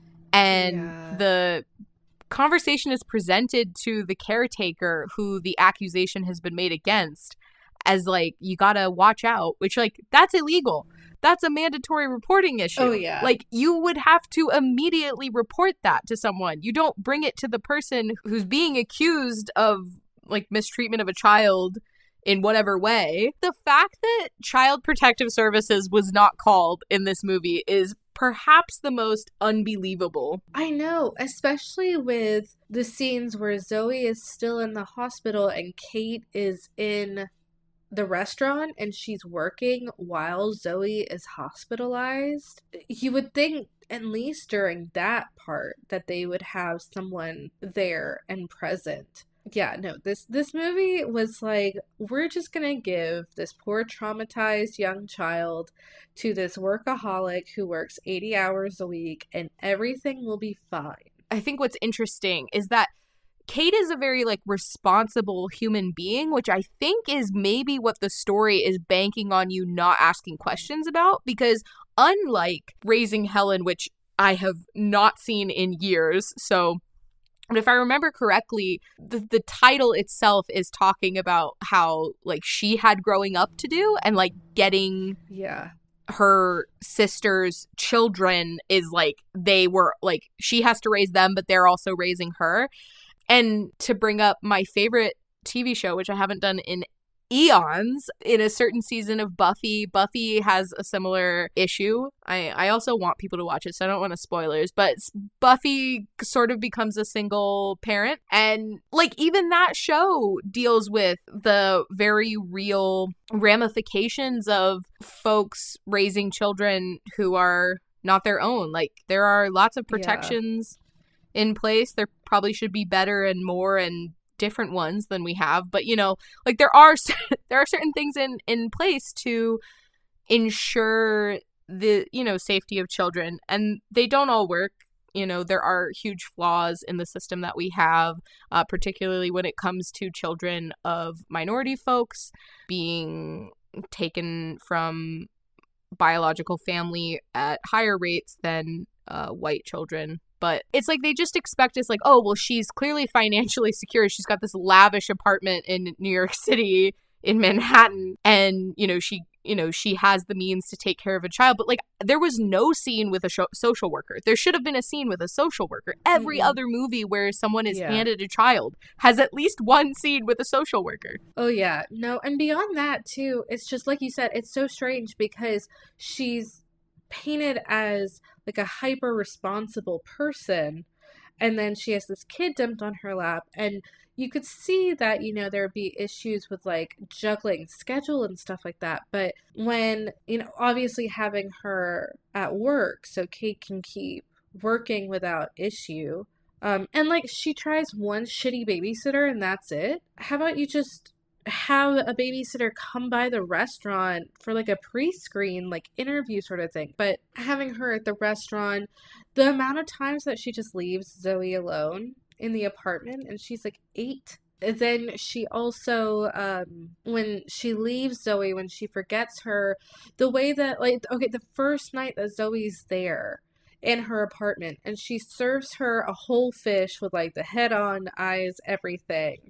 And yeah. the conversation is presented to the caretaker who the accusation has been made against as like, you gotta watch out, which like, that's illegal. that's a mandatory reporting issue. Oh, yeah. Like, you would have to immediately report that to someone. You don't bring it to the person who's being accused of, like, mistreatment of a child in whatever way. The fact that Child Protective Services was not called in this movie is perhaps the most unbelievable. I know, especially with the scenes where Zoe is still in the hospital and Kate is in the restaurant and she's working while Zoe is hospitalized. You would think, at least during that part, that they would have someone there and present. Yeah, no, this this movie was like, we're just gonna give this poor traumatized young child to this workaholic who works eighty hours a week and everything will be fine. I think what's interesting is that Kate is a very, like, responsible human being, which I think is maybe what the story is banking on you not asking questions about, because unlike Raising Helen, which I have not seen in years, so... But if I remember correctly, the, the title itself is talking about how, like, she had growing up to do, and, like, getting yeah. her sister's children is, like, they were, like, she has to raise them, but they're also raising her. And to bring up my favorite T V show, which I haven't done in eons, in a certain season of Buffy, Buffy has a similar issue. I, I also want people to watch it, so I don't want to spoilers, but Buffy sort of becomes a single parent. And, like, even that show deals with the very real ramifications of folks raising children who are not their own. Like, there are lots of protections yeah. in place. There probably should be better and more and different ones than we have, but, you know, like, there are there are certain things in in place to ensure the, you know, safety of children, and they don't all work. You know, there are huge flaws in the system that we have, uh, particularly when it comes to children of minority folks being taken from biological family at higher rates than uh, white children. But it's like they just expect us, like, oh, well, she's clearly financially secure. She's got this lavish apartment in New York City, in Manhattan, and, you know, she, you know, she has the means to take care of a child. But, like, there was no scene with a sh- social worker. There should have been a scene with a social worker. Every mm-hmm. other movie where someone is yeah. handed a child has at least one scene with a social worker. Oh, yeah. No, and beyond that, too, it's just, like you said, it's so strange because she's painted as, like, a hyper responsible person, and then she has this kid dumped on her lap, and you could see that, you know, there would be issues with, like, juggling schedule and stuff like that. But when, you know, obviously having her at work so Kate can keep working without issue, um and, like, she tries one shitty babysitter and that's it. How about you just have a babysitter come by the restaurant for, like, a pre-screen, like, interview sort of thing? But having her at the restaurant, the amount of times that she just leaves Zoe alone in the apartment, and she's, like, eight. And then she also, um, when she leaves Zoe, when she forgets her, the way that, like, okay, the first night that Zoe's there in her apartment, and she serves her a whole fish with, like, the head on, eyes, everything,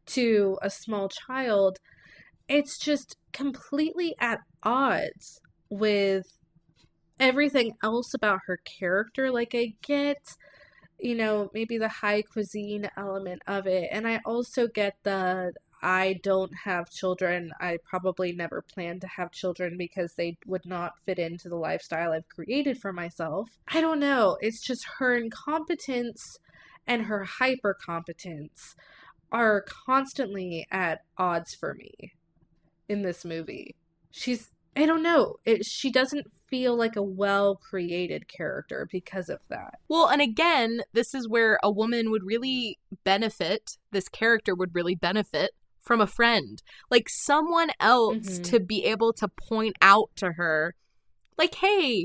to a small child, it's just completely at odds with everything else about her character. Like, I get, you know, maybe the high cuisine element of it, and I also get the I don't have children, I probably never plan to have children because they would not fit into the lifestyle I've created for myself. I don't know, it's just her incompetence and her hyper competence are constantly at odds for me in this movie. She's, I don't know, it, she doesn't feel like a well-created character because of that. Well, and again, this is where a woman would really benefit, this character would really benefit from a friend. Like, someone else mm-hmm. to be able to point out to her, like, hey,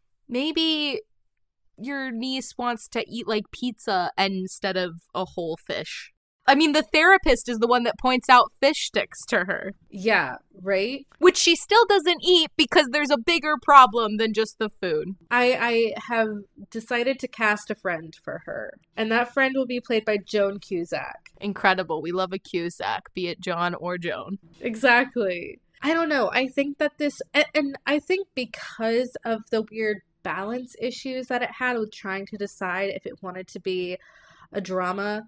maybe your niece wants to eat, like, pizza instead of a whole fish. I mean, the therapist is the one that points out fish sticks to her. Yeah, right? Which she still doesn't eat because there's a bigger problem than just the food. I, I have decided to cast a friend for her. And that friend will be played by Joan Cusack. Incredible. We love a Cusack, be it John or Joan. Exactly. I don't know. I think that this, and, and I think because of the weird balance issues that it had with trying to decide if it wanted to be a drama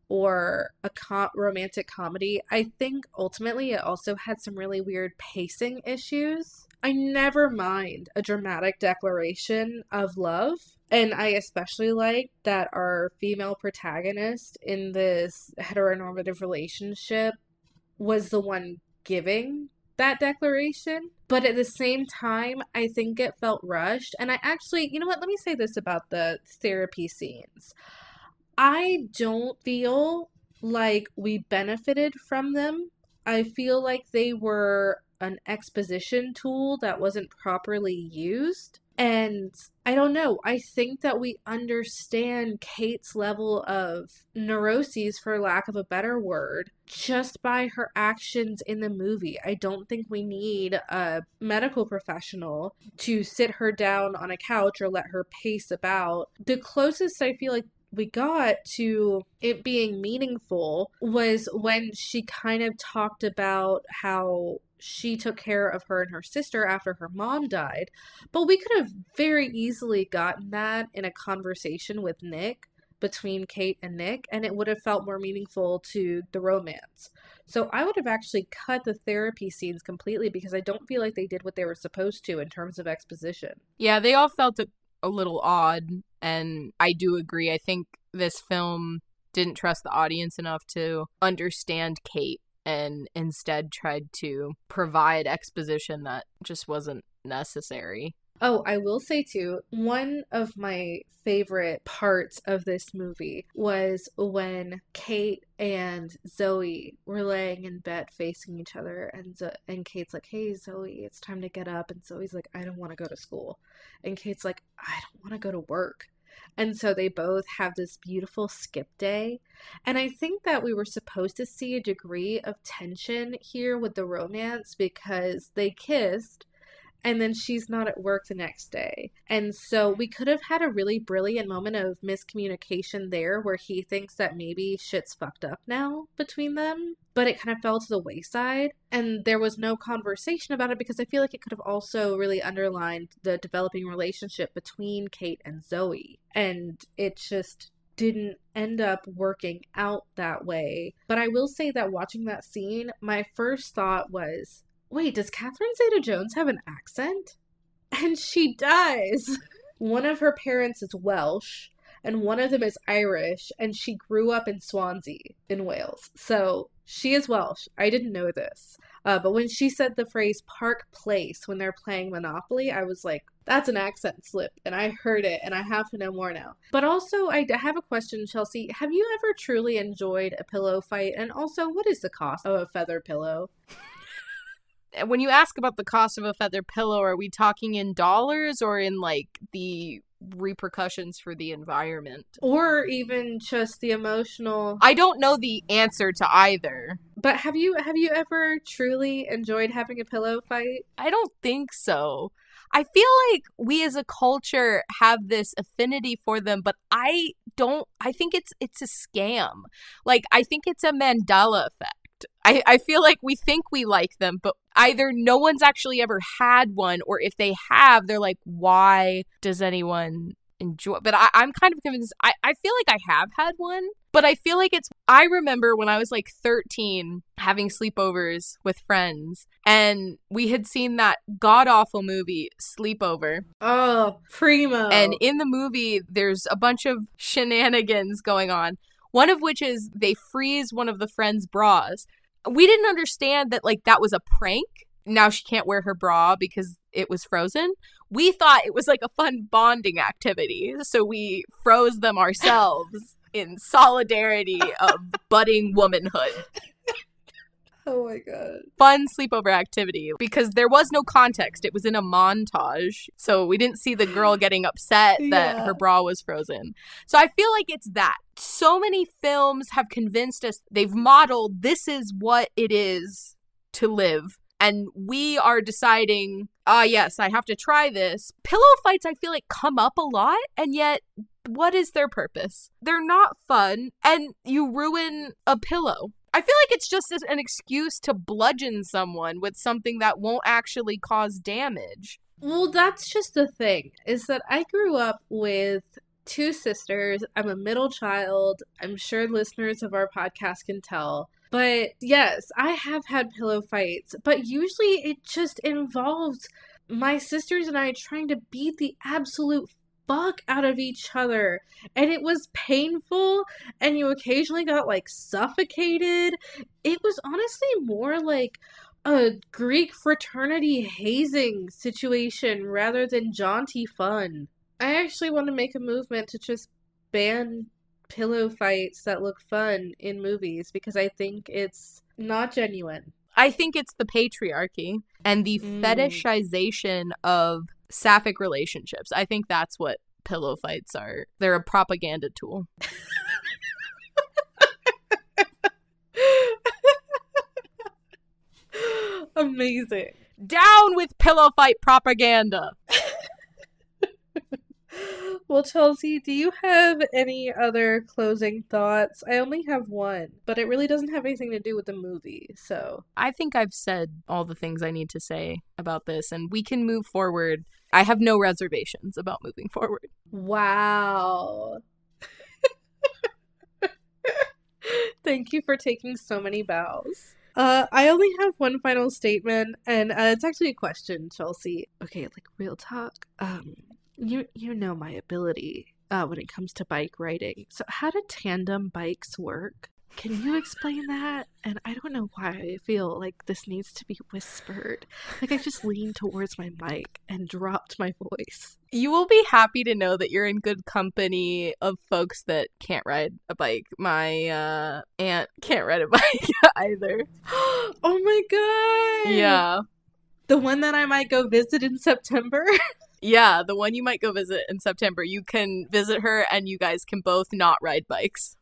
or a co- romantic comedy, I think ultimately it also had some really weird pacing issues. I never mind a dramatic declaration of love, and I especially like that our female protagonist in this heteronormative relationship was the one giving that declaration. But at the same time, I think it felt rushed. And I actually, you know what, let me say this about the therapy scenes. I don't feel like we benefited from them. I feel like they were an exposition tool that wasn't properly used. And I don't know, I think that we understand Kate's level of neuroses, for lack of a better word, just by her actions in the movie. I don't think we need a medical professional to sit her down on a couch or let her pace about. The closest I feel like we got to it being meaningful was when she kind of talked about how she took care of her and her sister after her mom died. But we could have very easily gotten that in a conversation with Nick, between Kate and Nick, and it would have felt more meaningful to the romance. So I would have actually cut the therapy scenes completely because I don't feel like they did what they were supposed to in terms of exposition. Yeah, they all felt a, a little odd, and I do agree. I think this film didn't trust the audience enough to understand Kate, and instead tried to provide exposition that just wasn't necessary. Oh, I will say too, one of my favorite parts of this movie was when Kate and Zoe were laying in bed facing each other, and Zo- and Kate's like, "Hey Zoe, it's time to get up," and Zoe's like, "I don't want to go to school," and Kate's like, "I don't want to go to work." And so they both have this beautiful skip day. And I think that we were supposed to see a degree of tension here with the romance because they kissed and then she's not at work the next day. And so we could have had a really brilliant moment of miscommunication there where he thinks that maybe shit's fucked up now between them, but it kind of fell to the wayside. And there was no conversation about it because I feel like it could have also really underlined the developing relationship between Kate and Zoe. And it just didn't end up working out that way. But I will say that watching that scene, my first thought was, wait, does Catherine Zeta-Jones have an accent? And she does. One of her parents is Welsh, and one of them is Irish, and she grew up in Swansea in Wales. So she is Welsh. I didn't know this. Uh, but when she said the phrase Park Place when they're playing Monopoly, I was like, that's an accent slip. And I heard it, and I have to know more now. But also, I have a question, Chelsea. Have you ever truly enjoyed a pillow fight? And also, what is the cost of a feather pillow? When you ask about the cost of a feather pillow, are we talking in dollars or in, like, the repercussions for the environment? Or even just the emotional... I don't know the answer to either. But have you have you ever truly enjoyed having a pillow fight? I don't think so. I feel like we as a culture have this affinity for them, but I don't... I think it's it's a scam. Like, I think it's a Mandela effect. I, I feel like we think we like them, but either no one's actually ever had one, or if they have, they're like, why does anyone enjoy? But I, I'm kind of convinced, I, I feel like I have had one, but I feel like it's, I remember when I was like thirteen having sleepovers with friends, and we had seen that god-awful movie, Sleepover. Oh, primo. And in the movie, there's a bunch of shenanigans going on. One of which is they freeze one of the friends' bras. We didn't understand that, like, that was a prank. Now she can't wear her bra because it was frozen. We thought it was like a fun bonding activity. So we froze them ourselves in solidarity of budding womanhood. Oh my god. Fun sleepover activity because there was no context. It was in a montage. So we didn't see the girl getting upset that Yeah. her bra was frozen. So I feel like it's that. So many films have convinced us, they've modeled this is what it is to live. And we are deciding, ah, yes, I have to try this. Pillow fights, I feel like, come up a lot. And yet, what is their purpose? They're not fun. And you ruin a pillow. I feel like it's just an excuse to bludgeon someone with something that won't actually cause damage. Well, that's just the thing, is that I grew up with two sisters. I'm a middle child. I'm sure listeners of our podcast can tell. But yes, I have had pillow fights, but usually it just involved my sisters and I trying to beat the absolute fuck out of each other. And it was painful, and you occasionally got, like, suffocated. It was honestly more like a Greek fraternity hazing situation rather than jaunty fun. I actually want to make a movement to just ban pillow fights that look fun in movies because I think it's not genuine. I think it's the patriarchy and the Mm. fetishization of sapphic relationships. I think that's what pillow fights are. They're a propaganda tool. Amazing. Down with pillow fight propaganda. Well, Chelsea, do you have any other closing thoughts? I only have one, but it really doesn't have anything to do with the movie, so. I think I've said all the things I need to say about this, and we can move forward. I have no reservations about moving forward. Wow. Thank you for taking so many bows. Uh, I only have one final statement, and uh, it's actually a question, Chelsea. Okay, like, real talk. Um, you you know my ability uh, when it comes to bike riding. So how do tandem bikes work? Can you explain that? And I don't know why I feel like this needs to be whispered. Like, I just leaned towards my mic and dropped my voice. You will be happy to know that you're in good company of folks that can't ride a bike. My uh, aunt can't ride a bike either. Oh my god! Yeah. The one that I might go visit in September? Yeah, the one you might go visit in September. You can visit her and you guys can both not ride bikes.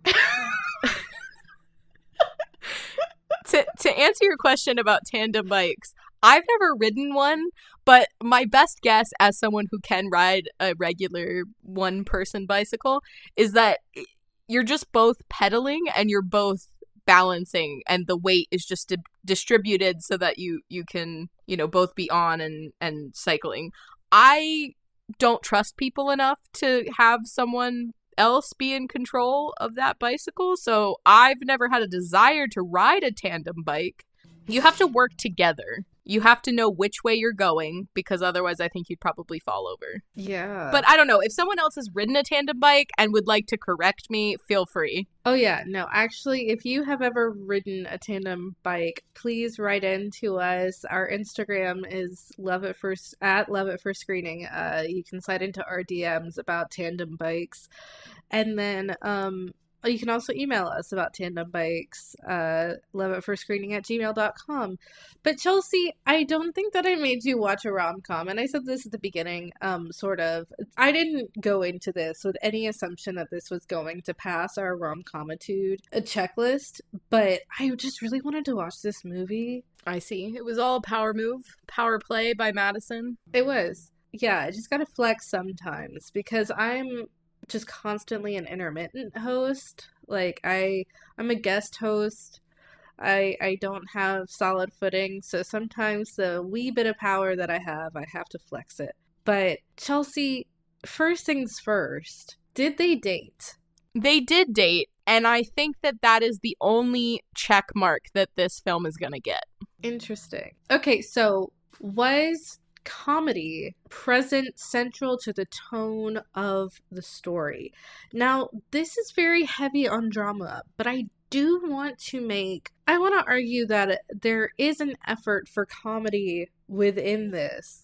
to to answer your question about tandem bikes, I've never ridden one, but my best guess as someone who can ride a regular one-person bicycle is that you're just both pedaling and you're both balancing, and the weight is just di- distributed so that you you can, you know, both be on and and cycling. I don't trust people enough to have someone else be in control of that bicycle, so I've never had a desire to ride a tandem bike. You have to work together. You have to know which way you're going, because otherwise I think you'd probably fall over. Yeah. But I don't know, if someone else has ridden a tandem bike and would like to correct me, feel free. Oh yeah, no, actually, if you have ever ridden a tandem bike, please write in to us. Our Instagram is love at first at love at first screening. Uh, you can slide into our D Ms about tandem bikes, and then um, you can also email us about tandem bikes. Uh, love at first screening at gmail dot com. But Chelsea, I don't think that I made you watch a rom-com, and I said this at the beginning, um, sort of. I didn't go into this with any assumption that this was going to pass our rom-comitude a checklist, but I just really wanted to watch this movie. I see. It was all a power move. Power play by Madison. It was. Yeah, I just gotta flex sometimes, because I'm just constantly an intermittent host. Like, I, I'm a guest host. I I don't have solid footing, so sometimes the wee bit of power that I have, I have to flex it. But Chelsea, first things first, did they date? They did date, and I think that that is the only check mark that this film is gonna get. Interesting. Okay, so was comedy present central to the tone of the story? Now, this is very heavy on drama, but I do want to make, I want to argue that there is an effort for comedy within this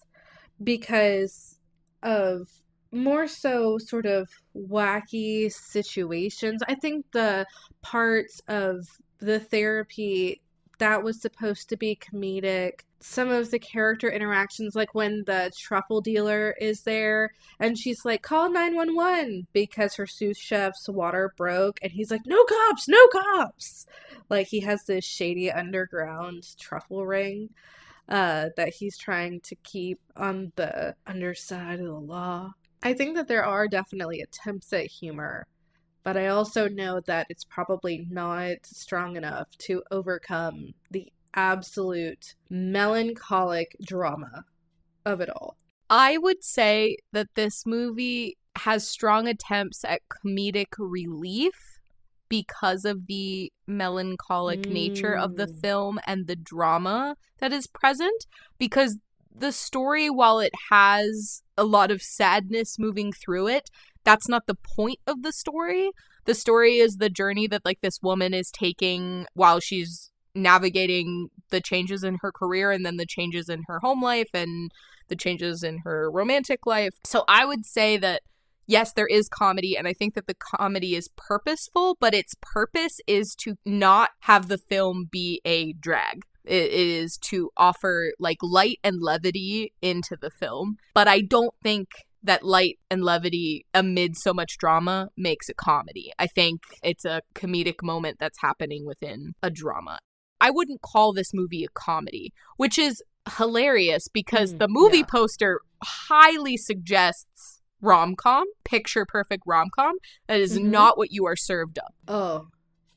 because of more so sort of wacky situations. I think the parts of the therapy that was supposed to be comedic, some of the character interactions, like when the truffle dealer is there and she's like, call nine one one because her sous chef's water broke, and he's like, no cops, no cops. Like, he has this shady underground truffle ring uh, that he's trying to keep on the underside of the law. I think that there are definitely attempts at humor, but I also know that it's probably not strong enough to overcome the absolute melancholic drama of it all. I would say that this movie has strong attempts at comedic relief because of the melancholic mm. nature of the film and the drama that is present. Because the story, while it has a lot of sadness moving through it, that's not the point of the story. The story is the journey that, like, this woman is taking while she's navigating the changes in her career and then the changes in her home life and the changes in her romantic life. So I would say that, yes, there is comedy, and I think that the comedy is purposeful, but its purpose is to not have the film be a drag. It is to offer, like, light and levity into the film. But I don't think that light and levity amid so much drama makes a comedy. I think it's a comedic moment that's happening within a drama. I wouldn't call this movie a comedy, which is hilarious because mm, the movie yeah. poster highly suggests rom-com, picture-perfect rom-com. That is mm-hmm. not what you are served up. Oh,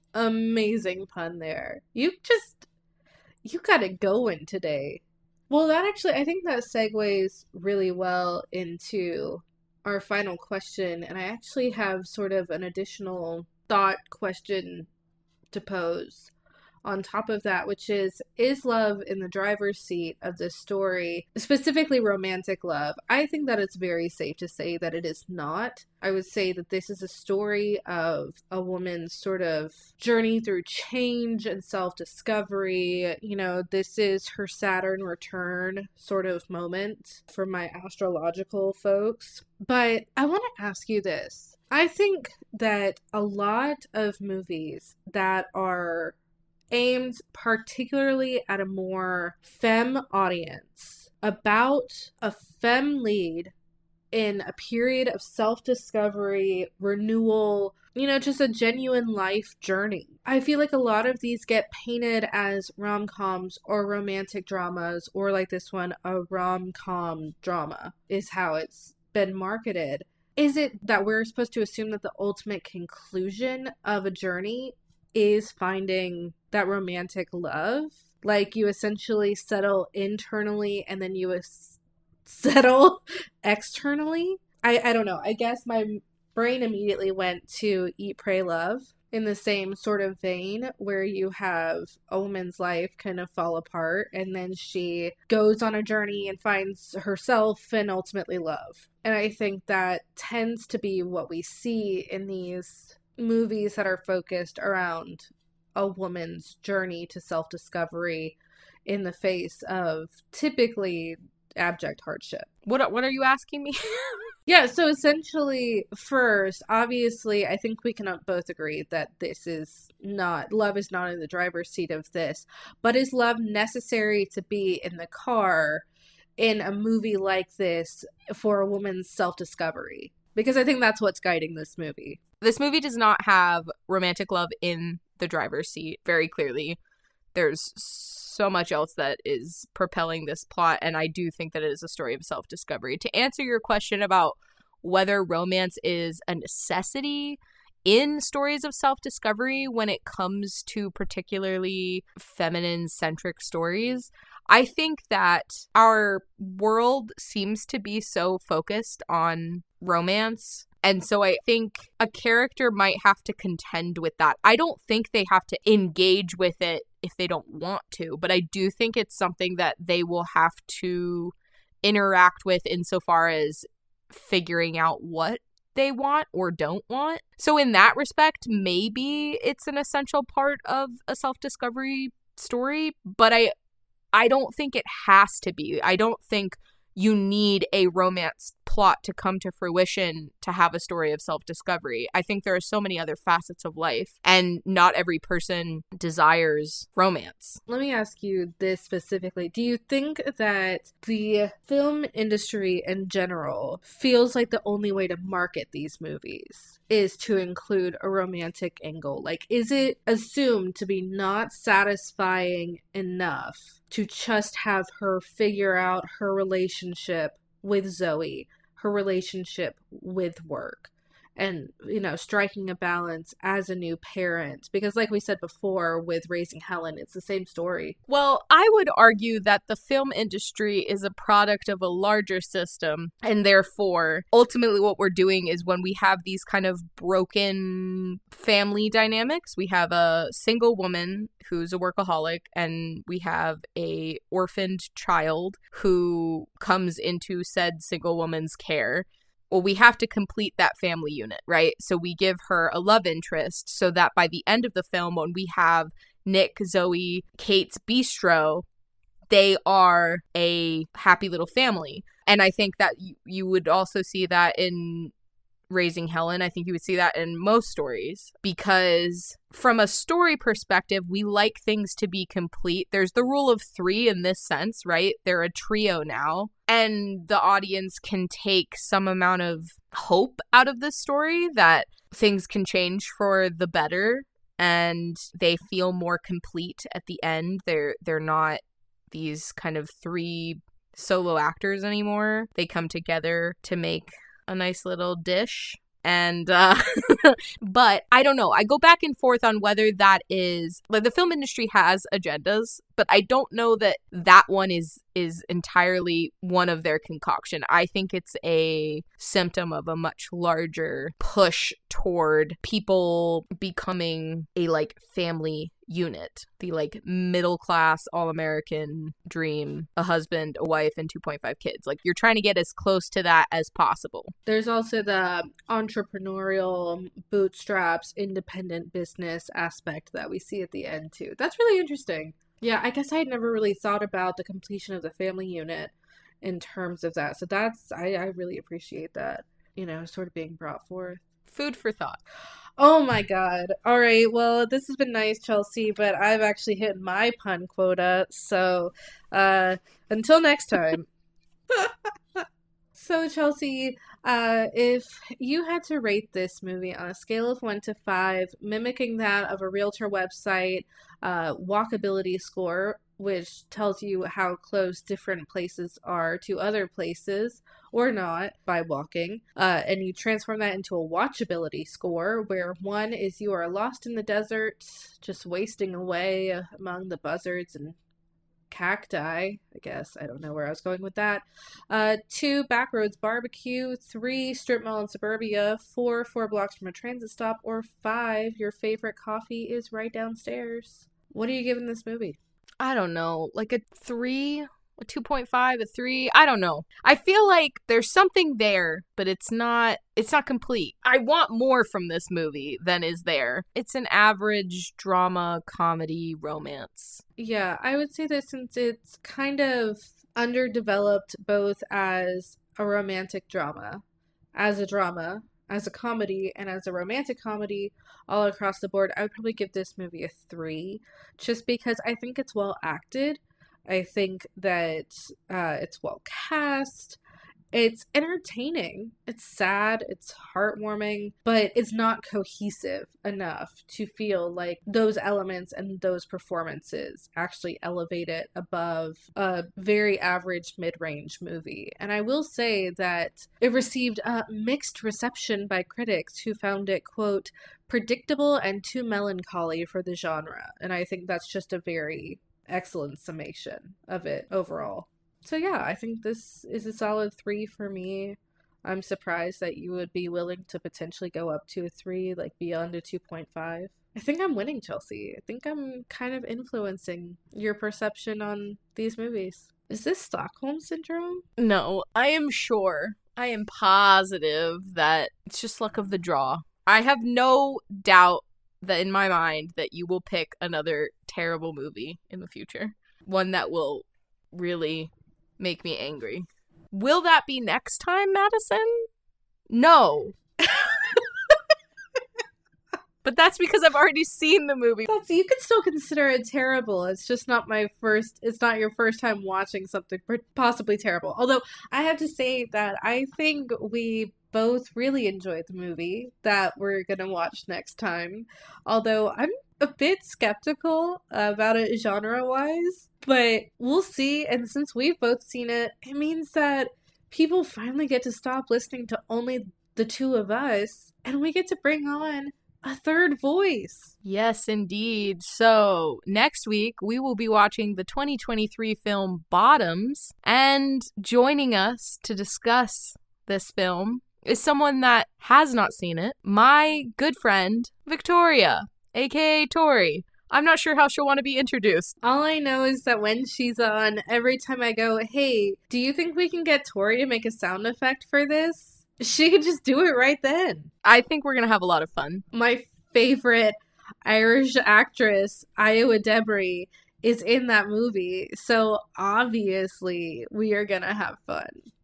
amazing pun there. You just, you got it going today. Well, that actually, I think that segues really well into our final question, and I actually have sort of an additional thought question to pose on top of that, which is, is love in the driver's seat of this story, specifically romantic love? I think that it's very safe to say that it is not. I would say that this is a story of a woman's sort of journey through change and self-discovery. You know, this is her Saturn return sort of moment for my astrological folks. But I want to ask you this. I think that a lot of movies that are aimed particularly at a more femme audience, about a femme lead in a period of self-discovery, renewal, you know, just a genuine life journey. I feel like a lot of these get painted as rom-coms or romantic dramas, or like this one, a rom-com drama is how it's been marketed. Is it that we're supposed to assume that the ultimate conclusion of a journey is finding that romantic love? Like, you essentially settle internally and then you es- settle externally? I, I don't know. I guess my brain immediately went to Eat, Pray, Love in the same sort of vein, where you have a woman's life kind of fall apart and then she goes on a journey and finds herself and ultimately love. And I think that tends to be what we see in these movies that are focused around a woman's journey to self-discovery in the face of typically abject hardship. What what are you asking me? Yeah, so essentially, first, obviously, I think we can both agree that this is not, love is not in the driver's seat of this, but is love necessary to be in the car in a movie like this for a woman's self-discovery? Because I think that's what's guiding this movie. This movie does not have romantic love in the driver's seat, very clearly. There's so much else that is propelling this plot, and I do think that it is a story of self-discovery. To answer your question about whether romance is a necessity in stories of self-discovery when it comes to particularly feminine-centric stories, I think that our world seems to be so focused on romance. And so I think a character might have to contend with that. I don't think they have to engage with it if they don't want to, but I do think it's something that they will have to interact with insofar as figuring out what they want or don't want. So in that respect, maybe it's an essential part of a self-discovery story, but I I don't think it has to be. I don't think you need a romance plot to come to fruition to have a story of self-discovery. I think there are so many other facets of life, and not every person desires romance. Let me ask you this specifically. Do you think that the film industry in general feels like the only way to market these movies is to include a romantic angle? Like, is it assumed to be not satisfying enough to just have her figure out her relationship with Zoe, her relationship with work, and, you know, striking a balance as a new parent. Because like we said before with Raising Helen, it's the same story. Well, I would argue that the film industry is a product of a larger system, and therefore, ultimately what we're doing is when we have these kind of broken family dynamics, we have a single woman who's a workaholic, and we have a orphaned child who comes into said single woman's care. Well, we have to complete that family unit, right? So we give her a love interest so that by the end of the film, when we have Nick, Zoe, Kate's bistro, they are a happy little family. And I think that you, you would also see that in Raising Helen. I think you would see that in most stories, because from a story perspective, we like things to be complete. There's the rule of three in this sense, right? They're a trio now, and the audience can take some amount of hope out of this story that things can change for the better, and they feel more complete at the end. They're they're not these kind of three solo actors anymore. They come together to make a nice little dish. And, uh, but I don't know. I go back and forth on whether that is, like, the film industry has agendas, but I don't know that that one is, is entirely one of their concoction. I think it's a symptom of a much larger push toward people becoming a, like, family unit. The, like, middle-class, all-American dream, a husband, a wife, and two point five kids. Like, you're trying to get as close to that as possible. There's also the entrepreneurial bootstraps, independent business aspect that we see at the end, too. That's really interesting. Yeah, I guess I had never really thought about the completion of the family unit in terms of that. So that's, I, I really appreciate that, you know, sort of being brought forth. Food for thought. Oh my god. All right, well, this has been nice, Chelsea, but I've actually hit my pun quota. So, uh, until next time. So, Chelsea, uh, if you had to rate this movie on a scale of one to five, mimicking that of a realtor website uh, walkability score, which tells you how close different places are to other places or not by walking, uh, and you transform that into a watchability score, where one is you are lost in the desert, just wasting away among the buzzards and cacti, I guess. I don't know where I was going with that. Uh, two, Backroads Barbecue. Three, Strip Mall in Suburbia. Four, four blocks from a transit stop. Or five, your favorite coffee is right downstairs. What are you giving this movie? I don't know, like a three, a two point five, a three. I don't know. I feel like there's something there, but it's not, it's not complete. I want more from this movie than is there. It's an average drama, comedy, romance. Yeah, I would say that since it's kind of underdeveloped both as a romantic drama, as a drama, as a comedy, and as a romantic comedy all across the board, I would probably give this movie a three, just because I think it's well acted. I think that uh, it's well cast. It's entertaining. It's sad. It's heartwarming, but it's not cohesive enough to feel like those elements and those performances actually elevate it above a very average mid-range movie. And I will say that it received a mixed reception by critics who found it, quote, predictable and too melancholy for the genre. And I think that's just a very excellent summation of it overall. So yeah, I think this is a solid three for me. I'm surprised that you would be willing to potentially go up to a three, like beyond a two point five. I think I'm winning, Chelsea. I think I'm kind of influencing your perception on these movies. Is this Stockholm Syndrome? No, I am sure. I am positive that it's just luck of the draw. I have no doubt that in my mind that you will pick another terrible movie in the future. One that will really make me angry. Will that be next time, Madison? No. But that's because I've already seen the movie. That's, you could still consider it terrible. It's just not my first, it's not your first time watching something possibly terrible. Although I have to say that I think we both really enjoyed the movie that we're going to watch next time. Although I'm a bit skeptical about it genre-wise, but we'll see. And since we've both seen it, it means that people finally get to stop listening to only the two of us, and we get to bring on a third voice. Yes, indeed. So next week, we will be watching the twenty twenty-three film Bottoms, and joining us to discuss this film is someone that has not seen it, my good friend, Victoria, aka Tori. I'm not sure how she'll want to be introduced. All I know is that when she's on, every time I go, hey, do you think we can get Tori to make a sound effect for this? She could just do it right then. I think we're going to have a lot of fun. My favorite Irish actress, Iowa Debris, is in that movie. So obviously we are going to have fun.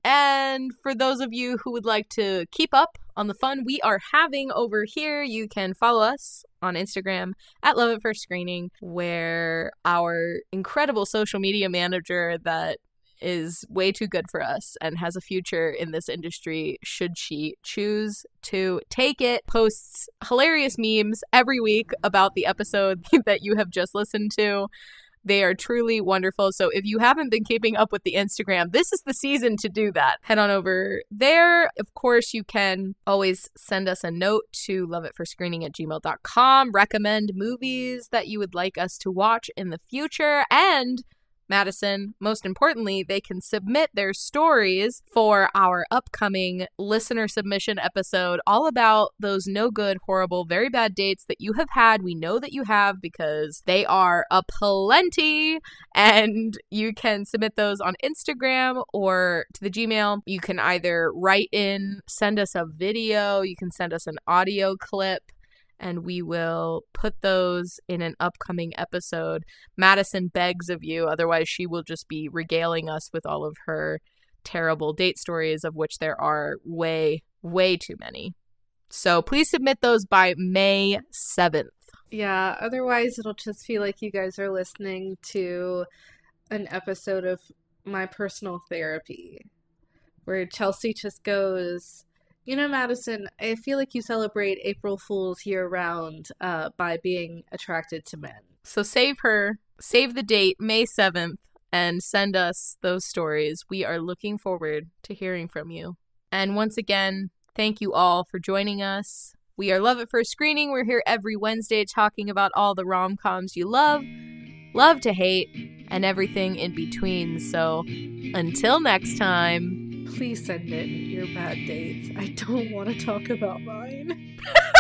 And for those of you who would like to keep up on the fun we are having over here, you can follow us on Instagram at Love at First Screening, where our incredible social media manager that is way too good for us and has a future in this industry should she choose to take it, posts hilarious memes every week about the episode that you have just listened to. They are truly wonderful. So if you haven't been keeping up with the Instagram, this is the season to do that. Head on over there. Of course, you can always send us a note to loveitforscreening at gmail dot com. Recommend movies that you would like us to watch in the future. And Madison, most importantly, they can submit their stories for our upcoming listener submission episode, all about those no good, horrible, very bad dates that you have had. We know that you have because they are aplenty, and you can submit those on Instagram or to the Gmail. You can either write in, send us a video, you can send us an audio clip, and we will put those in an upcoming episode. Madison begs of you, otherwise she will just be regaling us with all of her terrible date stories, of which there are way, way too many. So please submit those by May seventh. Yeah, otherwise it'll just feel like you guys are listening to an episode of my personal therapy, where Chelsea just goes, you know, Madison, I feel like you celebrate April Fools year-round uh, by being attracted to men. So save her, save the date, May seventh, and send us those stories. We are looking forward to hearing from you. And once again, thank you all for joining us. We are Love at First Screening. We're here every Wednesday talking about all the rom-coms you love, love to hate, and everything in between. So until next time, please send in your bad dates. I don't want to talk about mine.